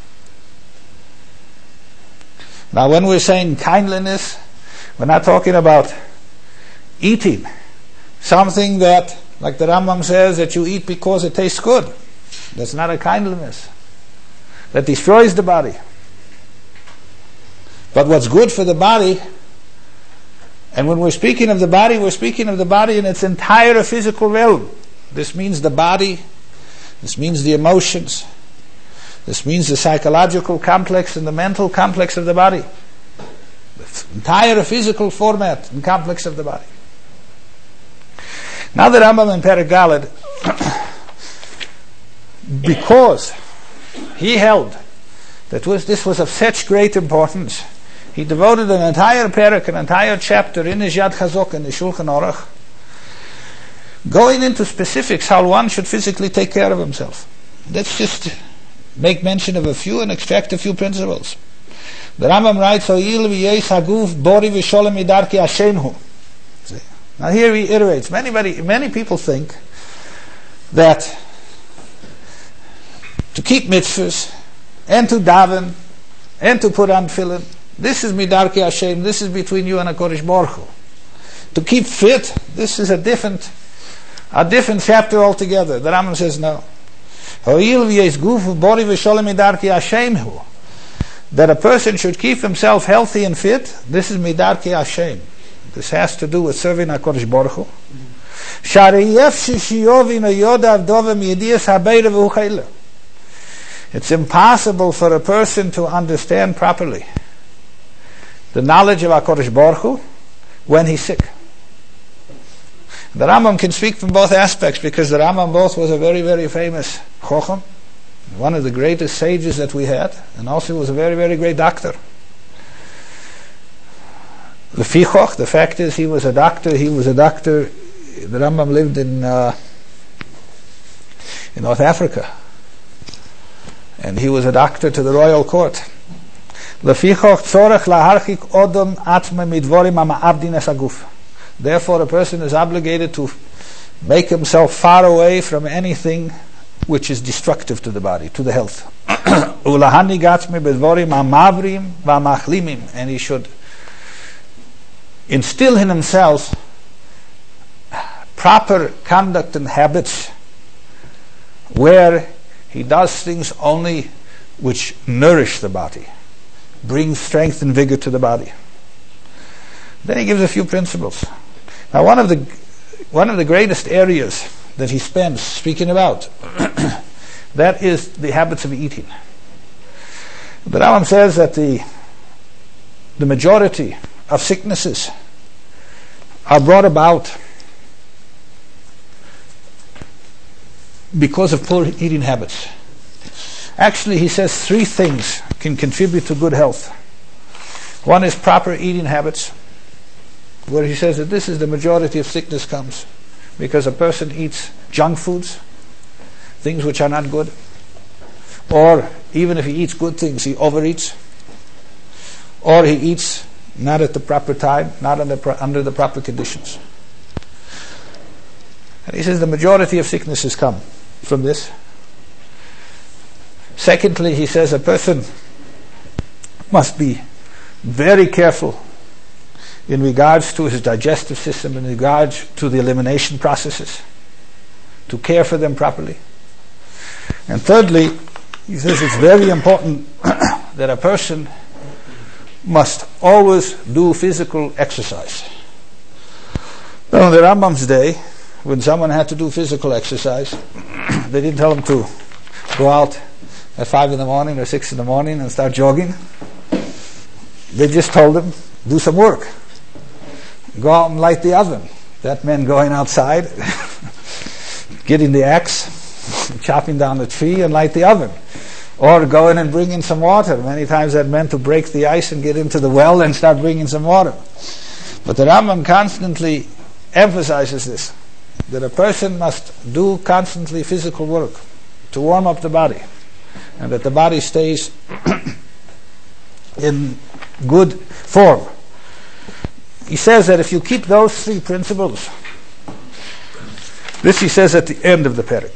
Now when we're saying kindliness, we're not talking about eating something that, like the Rambam says, that you eat because it tastes good. That's not a kindliness. That destroys the body. But what's good for the body, and when we're speaking of the body, we're speaking of the body in its entire physical realm. This means the body, this means the emotions, this means the psychological complex and the mental complex of the body. The entire physical format and complex of the body. Now the Rambam in Perek Daled, because he held that was, this was of such great importance, he devoted an entire perek, an entire chapter in his Yad Chazok in the Shulchan Aruch, going into specifics how one should physically take care of himself. Let's just make mention of a few and extract a few principles. The Rambam writes, "Ho'il v'yeis haguf bori v'sholem midarki Hashemhu." Now here he iterates. Many, many, many people think that to keep mitzvahs and to daven and to put on tefillin, this is midarki Hashem, this is between you and HaKadosh Baruch Hu. To keep fit, this is a different a different chapter altogether. The Rambam says no. that a person should keep himself healthy and fit, this is midarkei Hashem. This has to do with serving HaKadosh Baruch Hu. It's impossible for a person to understand properly the knowledge of HaKadosh Baruch Hu when he's sick. The Rambam can speak from both aspects, because the Rambam both was a very, very famous Chocham, one of the greatest sages that we had, and also was a very, very great doctor. The Fichoch, the fact is he was a doctor, he was a doctor, the Rambam lived in uh, in North Africa, and he was a doctor to the royal court. Therefore a person is obligated to make himself far away from anything which is destructive to the body, to the health. And he should instill in himself proper conduct and habits where he does things only which nourish the body, bring strength and vigor to the body. Then he gives a few principles. Now, one of the one of the greatest areas that he spends speaking about, that is the habits of eating. The Rambam says that the the majority of sicknesses are brought about because of poor eating habits. Actually, he says three things can contribute to good health. One is proper eating habits, where he says that this is the majority of sickness comes because a person eats junk foods, things which are not good, or even if he eats good things, he overeats, or he eats not at the proper time, not under, pro- under the proper conditions. And he says the majority of sicknesses come from this. Secondly, he says a person must be very careful in regards to his digestive system, in regards to the elimination processes, to care for them properly. And thirdly, he says it's very important that a person must always do physical exercise. Now, in the Rambam's day, when someone had to do physical exercise, they didn't tell him to go out at five in the morning or six in the morning and start jogging. They just told him, do some work. Go out and light the oven. That meant going outside, getting the axe, chopping down the tree and light the oven. Or go in and bring in some water. Many times that meant to break the ice and get into the well and start bringing some water. But the Rambam constantly emphasizes this, that a person must do constantly physical work to warm up the body, and that the body stays in good form. He says that if you keep those three principles, this he says at the end of the Perek.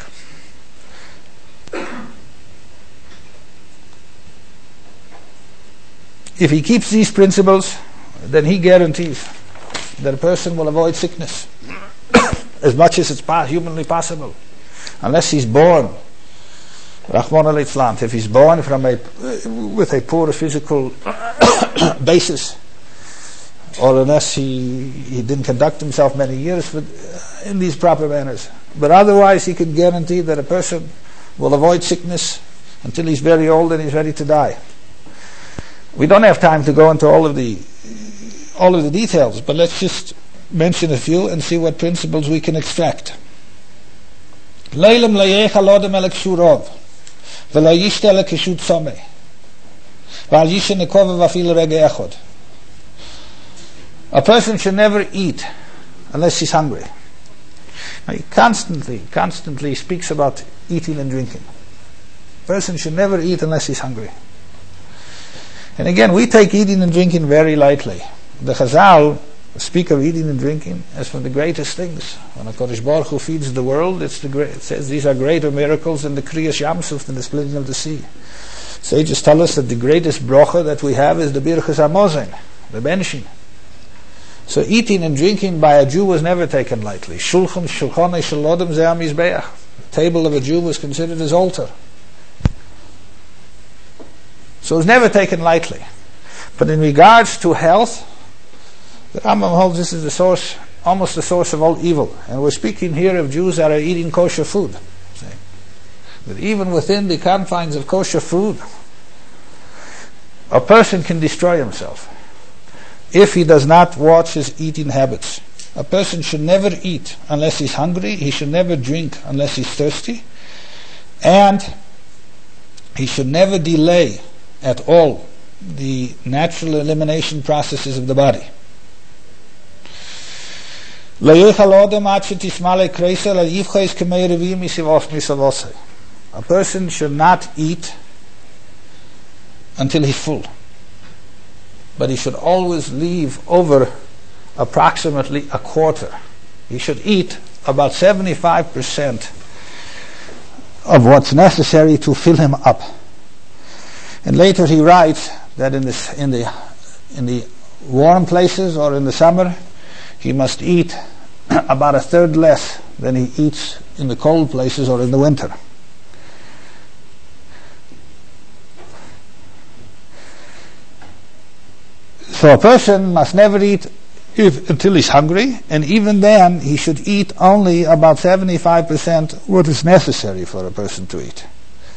If he keeps these principles, then he guarantees that a person will avoid sickness as much as it's humanly possible, unless he's born Rahman al-Islam, if he's born from a with a poor physical basis, or unless he he didn't conduct himself many years with, in these proper manners. But otherwise, he can guarantee that a person will avoid sickness until he's very old and he's ready to die. We don't have time to go into all of the all of the details, but let's just mention a few and see what principles we can extract. Leilam leyecha lodem elek shurov, v'lo yishtele keshut someh, v'al yishe nekove v'afil rege echod. A person should never eat unless he's hungry. Now, he constantly, constantly speaks about eating and drinking. A person should never eat unless he's hungry. And again, we take eating and drinking very lightly. The Chazal speak of eating and drinking as one of the greatest things. When HaKadosh Baruch Hu feeds the world, it's the great, it says these are greater miracles than the Kriyas Yamsuf, than the splitting of the sea. Sages tell us that the greatest bracha that we have is the Birchas HaMozen, the benching. So eating and drinking by a Jew was never taken lightly. Shulchan shulchanei shel odem ze hamizbeach. The table of a Jew was considered his altar. So it's never taken lightly. But in regards to health, the Rambam holds this is the source, almost the source of all evil. And we're speaking here of Jews that are eating kosher food. See? But even within the confines of kosher food, a person can destroy himself if he does not watch his eating habits. A person should never eat unless he's hungry. He should never drink unless he's thirsty. And he should never delay at all the natural elimination processes of the body. A person should not eat until he's full, but he should always leave over approximately a quarter. He should eat about seventy-five percent of what's necessary to fill him up. And later he writes that in this in the in the warm places or in the summer he must eat about a third less than he eats in the cold places or in the winter. So a person must never eat if, until he's hungry, and even then he should eat only about seventy-five percent what is necessary for a person to eat.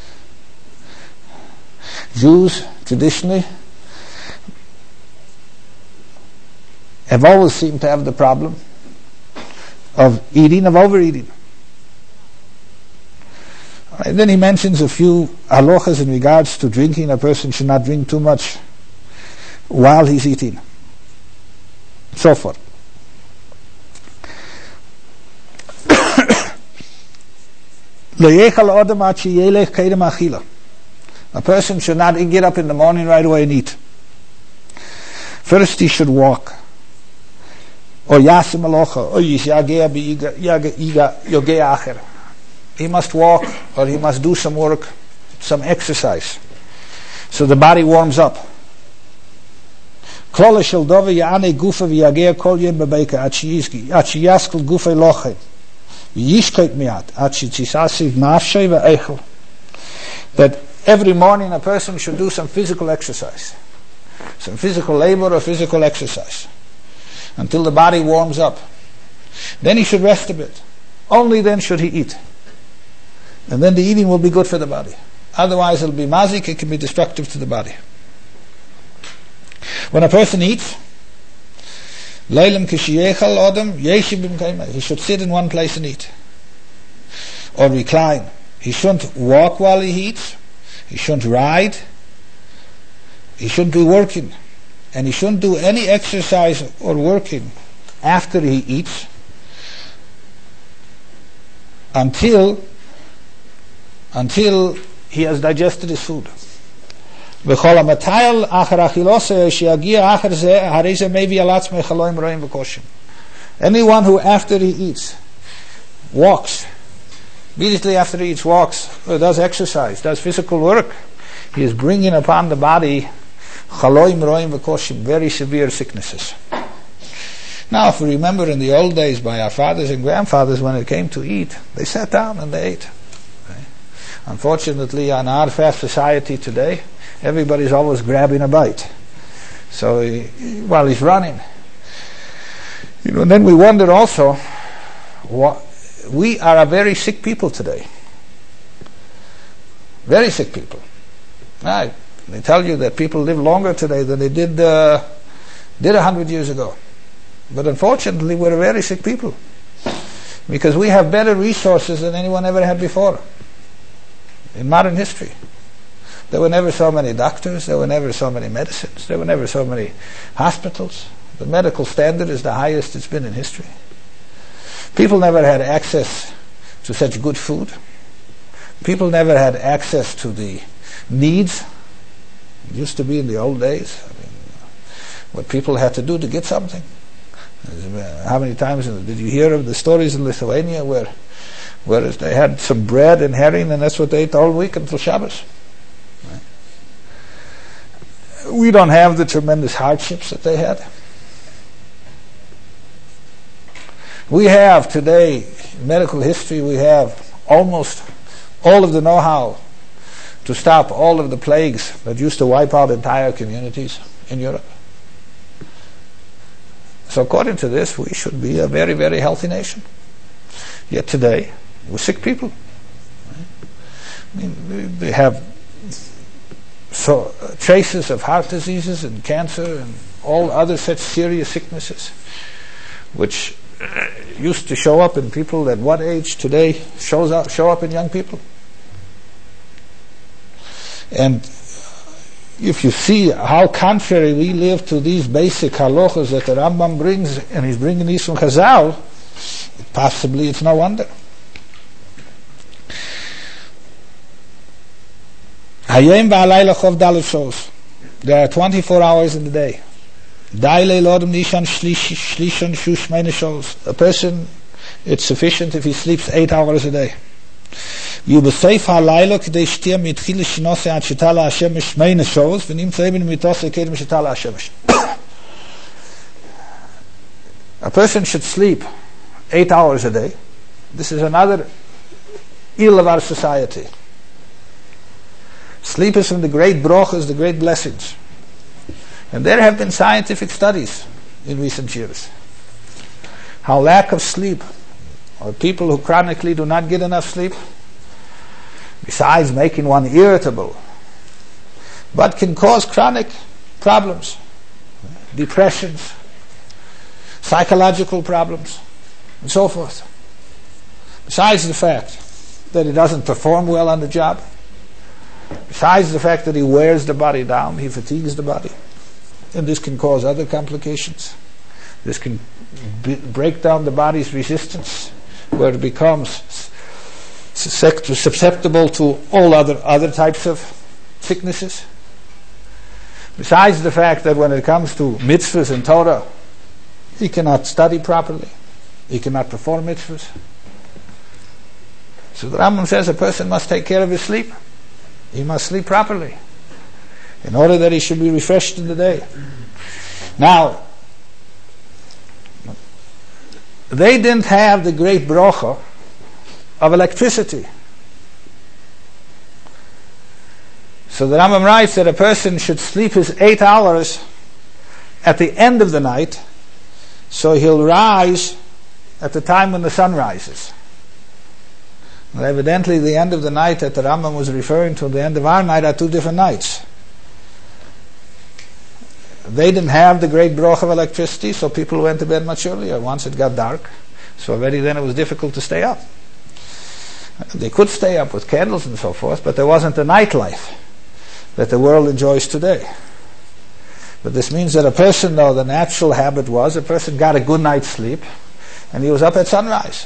Jews traditionally have always seemed to have the problem of eating, of overeating. And then he mentions a few halachas in regards to drinking. A person should not drink too much while he's eating. So forth. A person should not get up in the morning right away and eat. First he should walk. Or yasim alocha, or yishagea yogea acher. He must walk, or he must do some work, some exercise, so the body warms up. Klola shel dove yaane gufa v'yagea kol yom bebeika at sheyaskel gufa loche v'yishkeit miat at shetzisasi nafshei v'eichel. That every morning a person should do some physical exercise, some physical labor or physical exercise, until the body warms up. Then he should rest a bit. Only then should he eat. And then the eating will be good for the body. Otherwise it'll be mazik, it can be destructive to the body. When a person eats, he should sit in one place and eat. Or recline. He shouldn't walk while he eats. He shouldn't ride. He shouldn't be working. And he shouldn't do any exercise or working after he eats until until he has digested his food. Anyone who after he eats walks, immediately after he eats walks, or does exercise, does physical work, he is bringing upon the body very severe sicknesses. Now, if we remember in the old days by our fathers and grandfathers, when it came to eat, they sat down and they ate. Okay? Unfortunately, in our fast society today, everybody's always grabbing a bite. So he, while he's running, you know, and then we wonder also, what, we are a very sick people today. Very sick people. Right. They tell you that people live longer today than they did uh, did a hundred years ago. But unfortunately, we're very sick people because we have better resources than anyone ever had before in modern history. There were never so many doctors. There were never so many medicines. There were never so many hospitals. The medical standard is the highest it's been in history. People never had access to such good food. People never had access to the needs. It used to be in the old days. I mean, what people had to do to get something. How many times did you hear of the stories in Lithuania where, where they had some bread and herring and that's what they ate all week until Shabbos? Right. We don't have the tremendous hardships that they had. We have today, in medical history, we have almost all of the know-how to to stop all of the plagues that used to wipe out entire communities in Europe. So according to this, we should be a very, very healthy nation. Yet today, we're sick people. I mean, they have so uh, traces of heart diseases and cancer and all other such serious sicknesses, which uh, used to show up in people at what age today shows up show up in young people. And if you see how contrary we live to these basic halachas that the Rambam brings, and he's bringing these from Chazal, possibly it's no wonder. There are twenty-four hours in the day. A person, it's sufficient if he sleeps eight hours a day. A person should sleep eight hours a day. This is another ill of our society. Sleep is from the great brachas, the great blessings. And there have been scientific studies in recent years how lack of sleep, or people who chronically do not get enough sleep, besides making one irritable, but can cause chronic problems, depressions, psychological problems, and so forth. Besides the fact that he doesn't perform well on the job, besides the fact that he wears the body down, he fatigues the body, and this can cause other complications. This can b- break down the body's resistance, where it becomes susceptible to all other other types of sicknesses. Besides the fact that when it comes to mitzvahs and Torah, he cannot study properly, he cannot perform mitzvahs. So the Rambam says a person must take care of his sleep. He must sleep properly in order that he should be refreshed in the day. Now, they didn't have the great bracha of electricity. So the Rambam writes that a person should sleep his eight hours at the end of the night, so he'll rise at the time when the sun rises. Well, evidently the end of the night that the Rambam was referring to, the end of our night, are two different nights. They didn't have the great bracha of electricity, so people went to bed much earlier once it got dark. So already then it was difficult to stay up. They could stay up with candles and so forth, but there wasn't the nightlife that the world enjoys today. But this means that a person, though, the natural habit was, a person got a good night's sleep, and he was up at sunrise.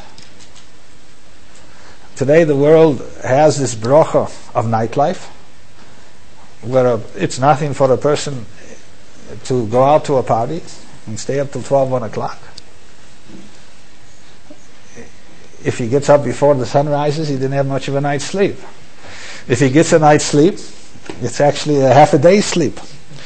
Today the world has this bracha of nightlife, where it's nothing for a person to go out to a party and stay up till twelve, one o'clock. If he gets up before the sun rises, he didn't have much of a night's sleep. If he gets a night's sleep, it's actually a half a day's sleep.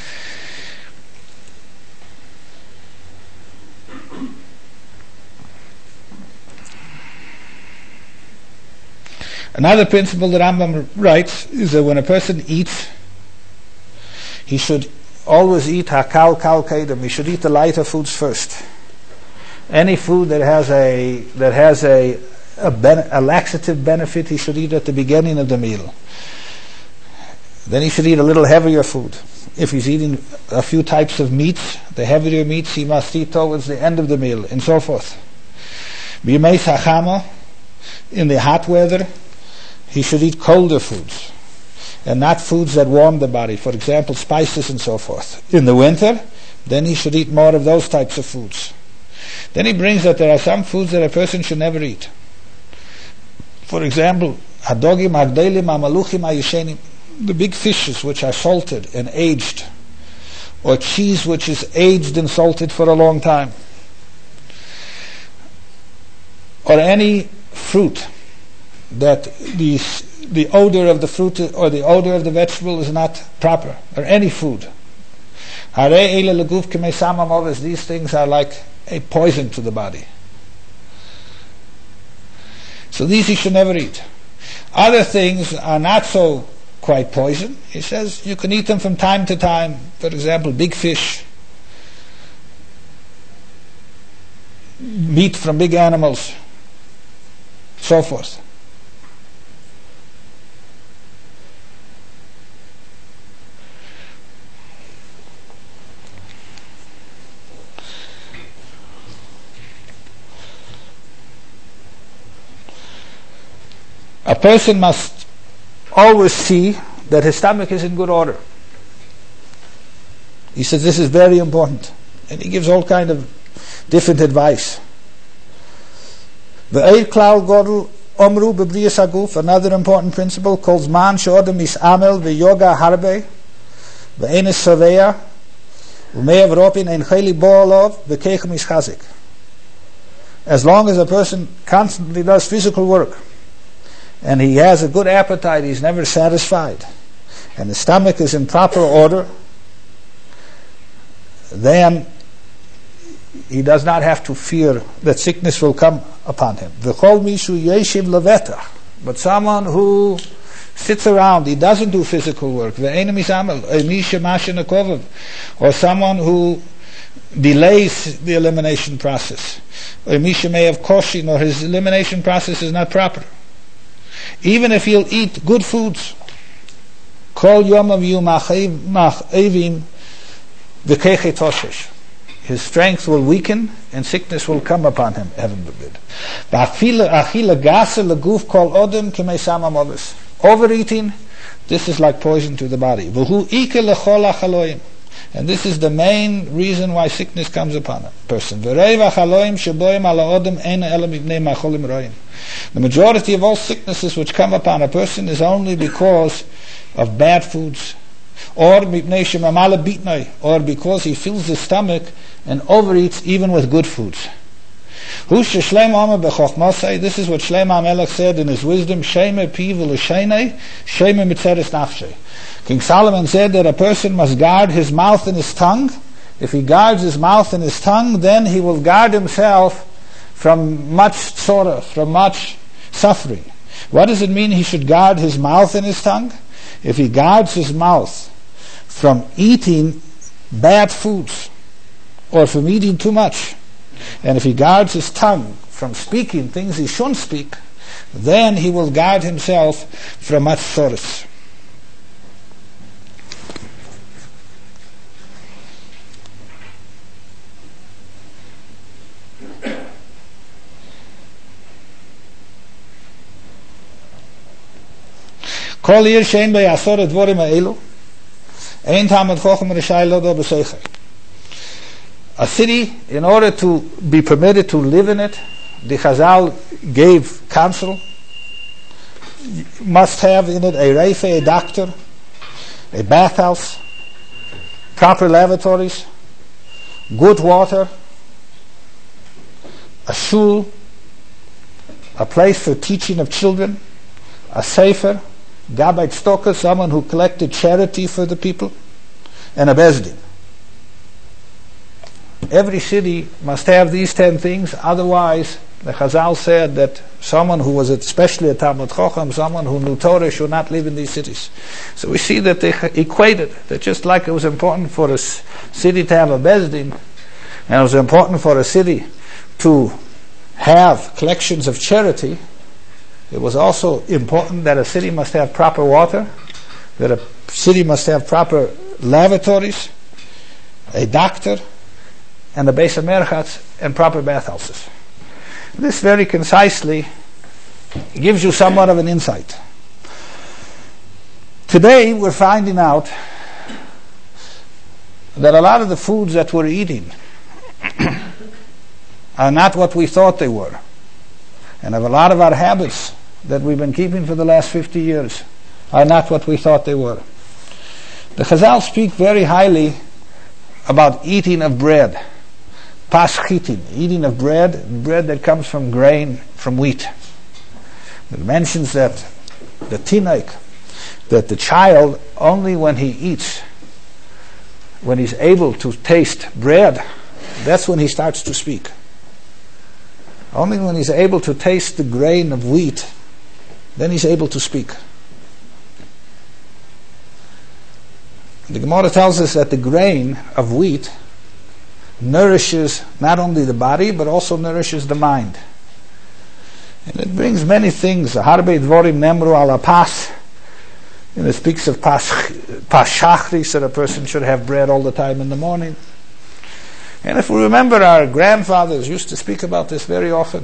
Another principle that Rambam writes is that when a person eats, he should always eat hakal kal kedem. He should eat the lighter foods first. Any food that has a that has a a, ben, a laxative benefit, he should eat at the beginning of the meal. Then he should eat a little heavier food. If he's eating a few types of meats, the heavier meats he must eat towards the end of the meal, and so forth. B'yemei sachama, in the hot weather, he should eat colder foods, and not foods that warm the body, for example, spices and so forth. In the winter, then he should eat more of those types of foods. Then he brings that there are some foods that a person should never eat. For example, hadogim, hagdelim, amaluchim, ayishenim, the big fishes which are salted and aged, or cheese which is aged and salted for a long time, or any fruit that the the odor of the fruit or the odor of the vegetable is not proper, or any food. These things are like a poison to the body. So these he should never eat. Other things are not so quite poison. He says you can eat them from time to time. For example, big fish, meat from big animals, so forth. A person must always see that his stomach is in good order. He says this is very important, and he gives all kind of different advice. Another important principle calls man she'odem is amel v'yoga harbe v'enes saveya u'me'av ropin ein cheli bo'olov v'keichem is chazik. As long as a person constantly does physical work and he has a good appetite, he's never satisfied, and the stomach is in proper order, then he does not have to fear that sickness will come upon him. V'chol mishu yeshiv leveta, but someone who sits around, he doesn't do physical work, v'einem isamel, misha mashin akovav, or someone who delays the elimination process, or misha may have koshin, or his elimination process is not proper. Even if he'll eat good foods, kol yom aviyu mach'evim v'keiche toshesh, his strength will weaken and sickness will come upon him, heaven forbid. Overeating, this is like poison to the body. And this is the main reason why sickness comes upon a person. The majority of all sicknesses which come upon a person is only because of bad foods, or or because he fills his stomach and overeats even with good foods. This is what Shlomo HaMelech said in his wisdom, King Solomon said that a person must guard his mouth and his tongue. If he guards his mouth and his tongue, then he will guard himself from much sorrow, from much suffering. What does it mean he should guard his mouth and his tongue? If he guards his mouth from eating bad foods or from eating too much, and if he guards his tongue from speaking things he shouldn't speak, then he will guard himself from much sorrows. Kol yir shein bei asor dvorim ha'elu, ein tamad chochem rishai lo do b'seichel. A city, in order to be permitted to live in it, the Chazal gave counsel, must have in it a reife, a doctor, a bathhouse, proper lavatories, good water, a shul, a place for teaching of children, a sefer, Gabbai Tzedakah, someone who collected charity for the people, and a bezdin. Every city must have these ten things, otherwise the Chazal said that someone who was especially a Talmud Chacham, someone who knew Torah, should not live in these cities. So we see that they equated that just like it was important for a city to have a bezdin, and it was important for a city to have collections of charity, it was also important that a city must have proper water, that a city must have proper lavatories, a doctor, and a Beis HaMerchatz, and proper bathhouses. This very concisely gives you somewhat of an insight. Today we're finding out that a lot of the foods that we're eating are not what we thought they were. And of a lot of our habits that we've been keeping for the last fifty years are not what we thought they were. The Chazal speak very highly about eating of bread, paschitin, eating of bread, bread that comes from grain, from wheat. It mentions that the tinaik, that the child, only when he eats, when he's able to taste bread, that's when he starts to speak. Only when he's able to taste the grain of wheat, then he's able to speak. The Gemara tells us that the grain of wheat nourishes not only the body but also nourishes the mind. And it brings many things. Harbe dvorim nemru ala pas. And it speaks of pas, pas shachris, that a person should have bread all the time in the morning. And if we remember, our grandfathers used to speak about this very often.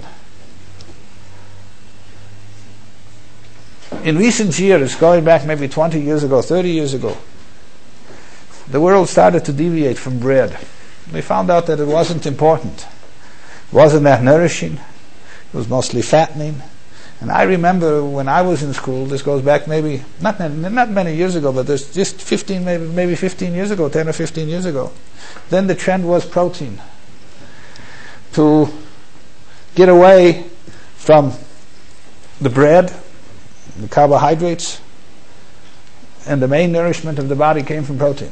In recent years, going back maybe twenty years ago, thirty years ago, the world started to deviate from bread. They found out that it wasn't important. It wasn't that nourishing. It was mostly fattening. And I remember when I was in school, this goes back maybe, not not many years ago, but there's just fifteen, maybe, maybe fifteen years ago, ten or fifteen years ago. Then the trend was protein. To get away from the bread, the carbohydrates, and the main nourishment of the body came from protein.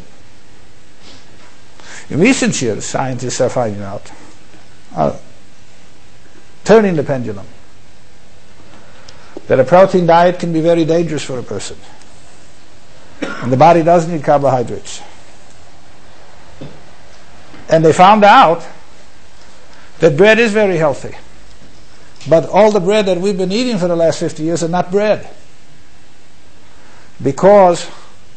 In recent years, scientists are finding out, uh, turning the pendulum, that a protein diet can be very dangerous for a person. And the body does need carbohydrates. And they found out that bread is very healthy. But all the bread that we've been eating for the last fifty years are not bread. Because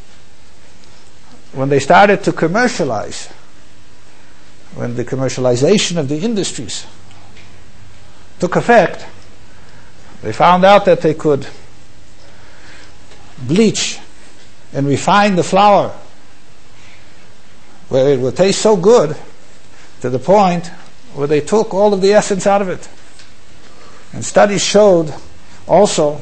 when they started to commercialize, when the commercialization of the industries took effect, they found out that they could bleach and refine the flour where it would taste so good to the point where they took all of the essence out of it. And studies showed also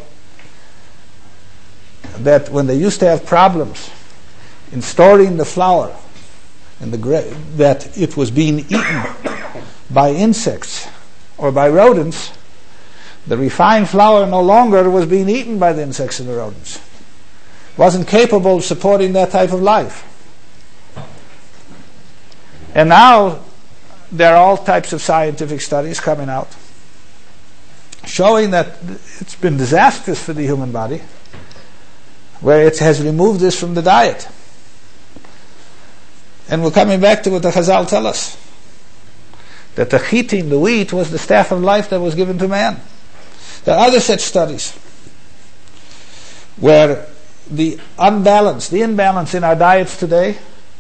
that when they used to have problems in storing the flour, and the gra- that it was being eaten by insects or by rodents, the refined flour no longer was being eaten by the insects and the rodents. It wasn't capable of supporting that type of life. And now there are all types of scientific studies coming out showing that it's been disastrous for the human body, where it has removed this from the diet. And we're coming back to what the Chazal tell us, that the chitin, the wheat, was the staff of life that was given to man. There are other such studies where the unbalance, the imbalance in our diets today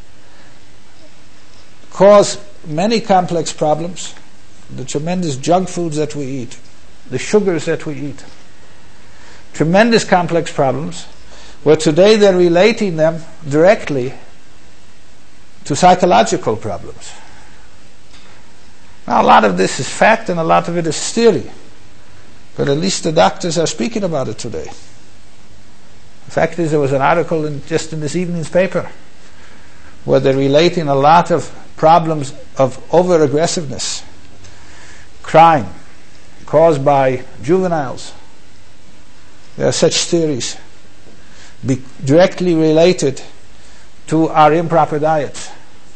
cause many complex problems. The tremendous junk foods that we eat, the sugars that we eat, tremendous complex problems, where today they're relating them directly to psychological problems. Now, a lot of this is fact and a lot of it is theory, but at least the doctors are speaking about it today. The fact is, there was an article in, just in this evening's paper where they're relating a lot of problems of over-aggressiveness, crime caused by juveniles. There are such theories be directly related to our improper diets.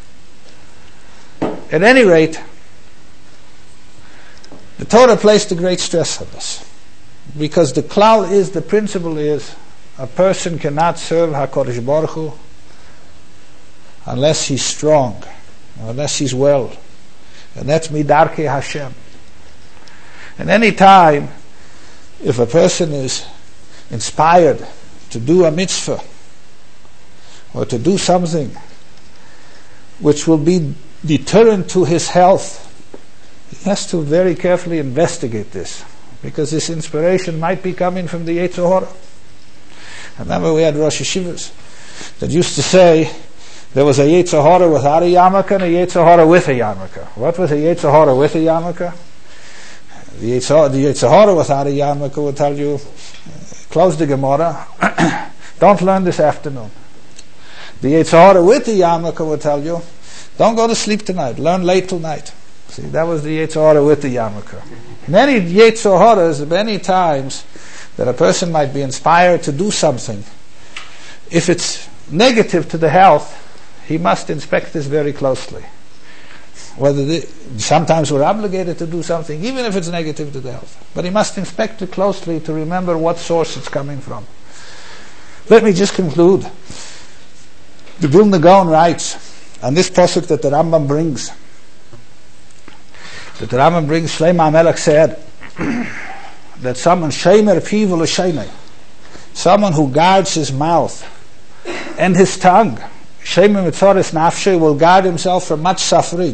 At any rate, the Torah placed a great stress on this, because the klal is, the principle is, a person cannot serve HaKadosh Baruch Hu unless he's strong, unless he's well. And that's midarkei Hashem. And any time, if a person is inspired to do a mitzvah or to do something which will be deterrent to his health, he has to very carefully investigate this, because this inspiration might be coming from the Yetzer Hara. I remember we had Rosh Yeshivas that used to say there was a Yetzer Hara without a yarmulke and a Yetzer Hara with a yarmulke. What was a Yetzer Hara with a yarmulke? The Yetzer, the Yetzer Hara without a yarmulke will tell you, close the Gemara, don't learn this afternoon. The Yetzer Hara with the yarmulke will tell you, don't go to sleep tonight, learn late till night. See, that was the Yetzer Hara with the yarmulke. Many Yetzer Haras, many times, that a person might be inspired to do something. If it's negative to the health, he must inspect this very closely. Whether the, sometimes we're obligated to do something, even if it's negative to the health. But he must inspect it closely to remember what source it's coming from. Let me just conclude The Vilna Gaon writes, and this pasuk that the Rambam brings, that the Rambam brings, Shlomo HaMelech said that someone, Shemer Piv L'Shenei, someone who guards his mouth and his tongue, Shemer Mitzoris Nafshe, will guard himself from much suffering.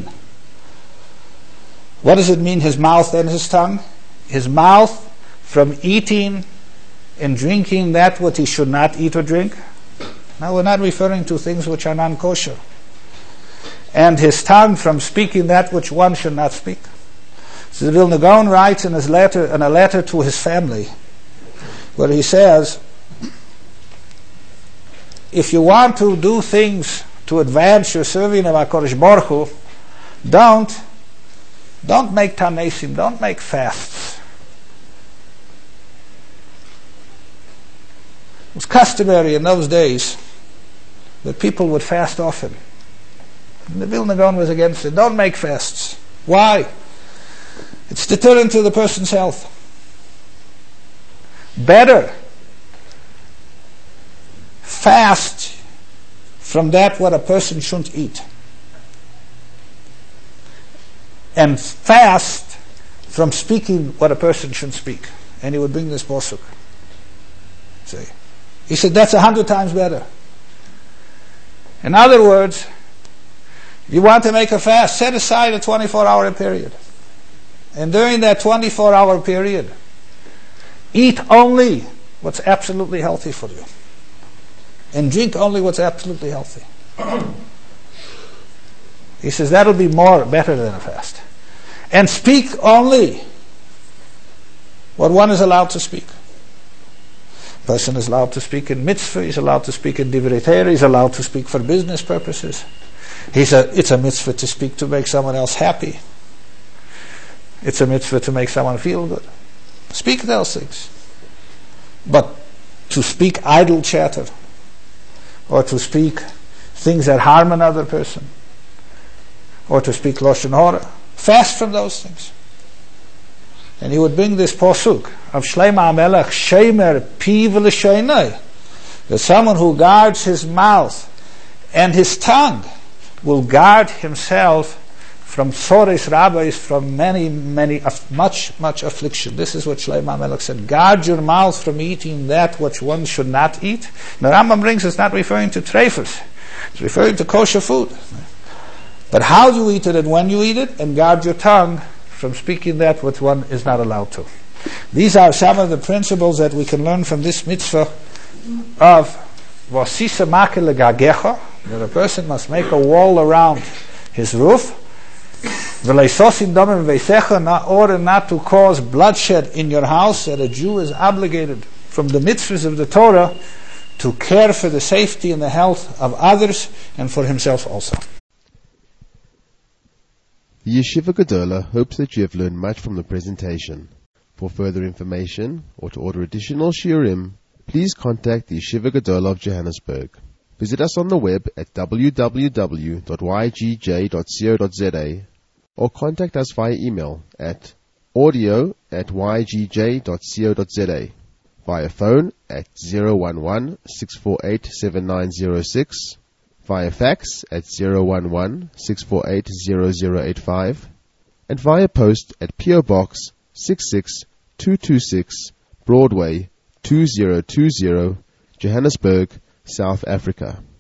What does it mean, his mouth and his tongue? His mouth from eating and drinking that what he should not eat or drink. Now we're not referring to things which are non-kosher. And his tongue from speaking that which one should not speak. So the Vilna Gaon writes in his letter, in a letter to his family, where he says, if you want to do things to advance your serving of HaKadosh Baruch Hu, don't, don't make tanesim, don't make fasts. It was customary in those days that people would fast often. And the Vilna Gaon was against it. Don't make fasts. Why? It's deterrent to the person's health. Better fast from that what a person shouldn't eat, and fast from speaking what a person shouldn't speak. And he would bring this pasuk. See, he said that's a hundred times better. In other words, you want to make a fast, set aside a twenty-four hour period. And during that twenty-four hour period, eat only what's absolutely healthy for you. And drink only what's absolutely healthy. He says that'll be more, better than a fast. And speak only what one is allowed to speak. A person is allowed to speak in mitzvah, he's allowed to speak in divrei Torah, he's allowed to speak for business purposes. He's a, it's a mitzvah to speak to make someone else happy. It's a mitzvah to make someone feel good. Speak those things. But to speak idle chatter, or to speak things that harm another person, or to speak lashon hara, fast from those things. And he would bring this pasuk of Shlomo HaMelech, Shemer Piv L'Shenei, that someone who guards his mouth and his tongue will guard himself from tzores rabbis, from many, many, much, much affliction. This is what Shlomo HaMelech said. Guard your mouth from eating that which one should not eat. The Rambam brings it's not referring to treifus. It's referring to kosher food. But how you eat it and when you eat it, and guard your tongue from speaking that which one is not allowed to. These are some of the principles that we can learn from this mitzvah of Vasisa Makel Gagecha, that a person must make a wall around his roof, in order not to cause bloodshed in your house, that a Jew is obligated from the mitzvahs of the Torah to care for the safety and the health of others and for himself also. The Yeshiva Gedola hopes that you have learned much from the presentation. For further information or to order additional shiurim, please contact the Yeshiva Gedola of Johannesburg. Visit us on the web at w w w dot y g j dot co dot z a or contact us via email at audio at y g j dot co dot z a, via phone at zero one one, six four eight, seven nine zero six, via fax at zero one one, six four eight, zero zero eight five, and via post at P O Box six six two two six, Broadway two zero two zero, Johannesburg, South Africa.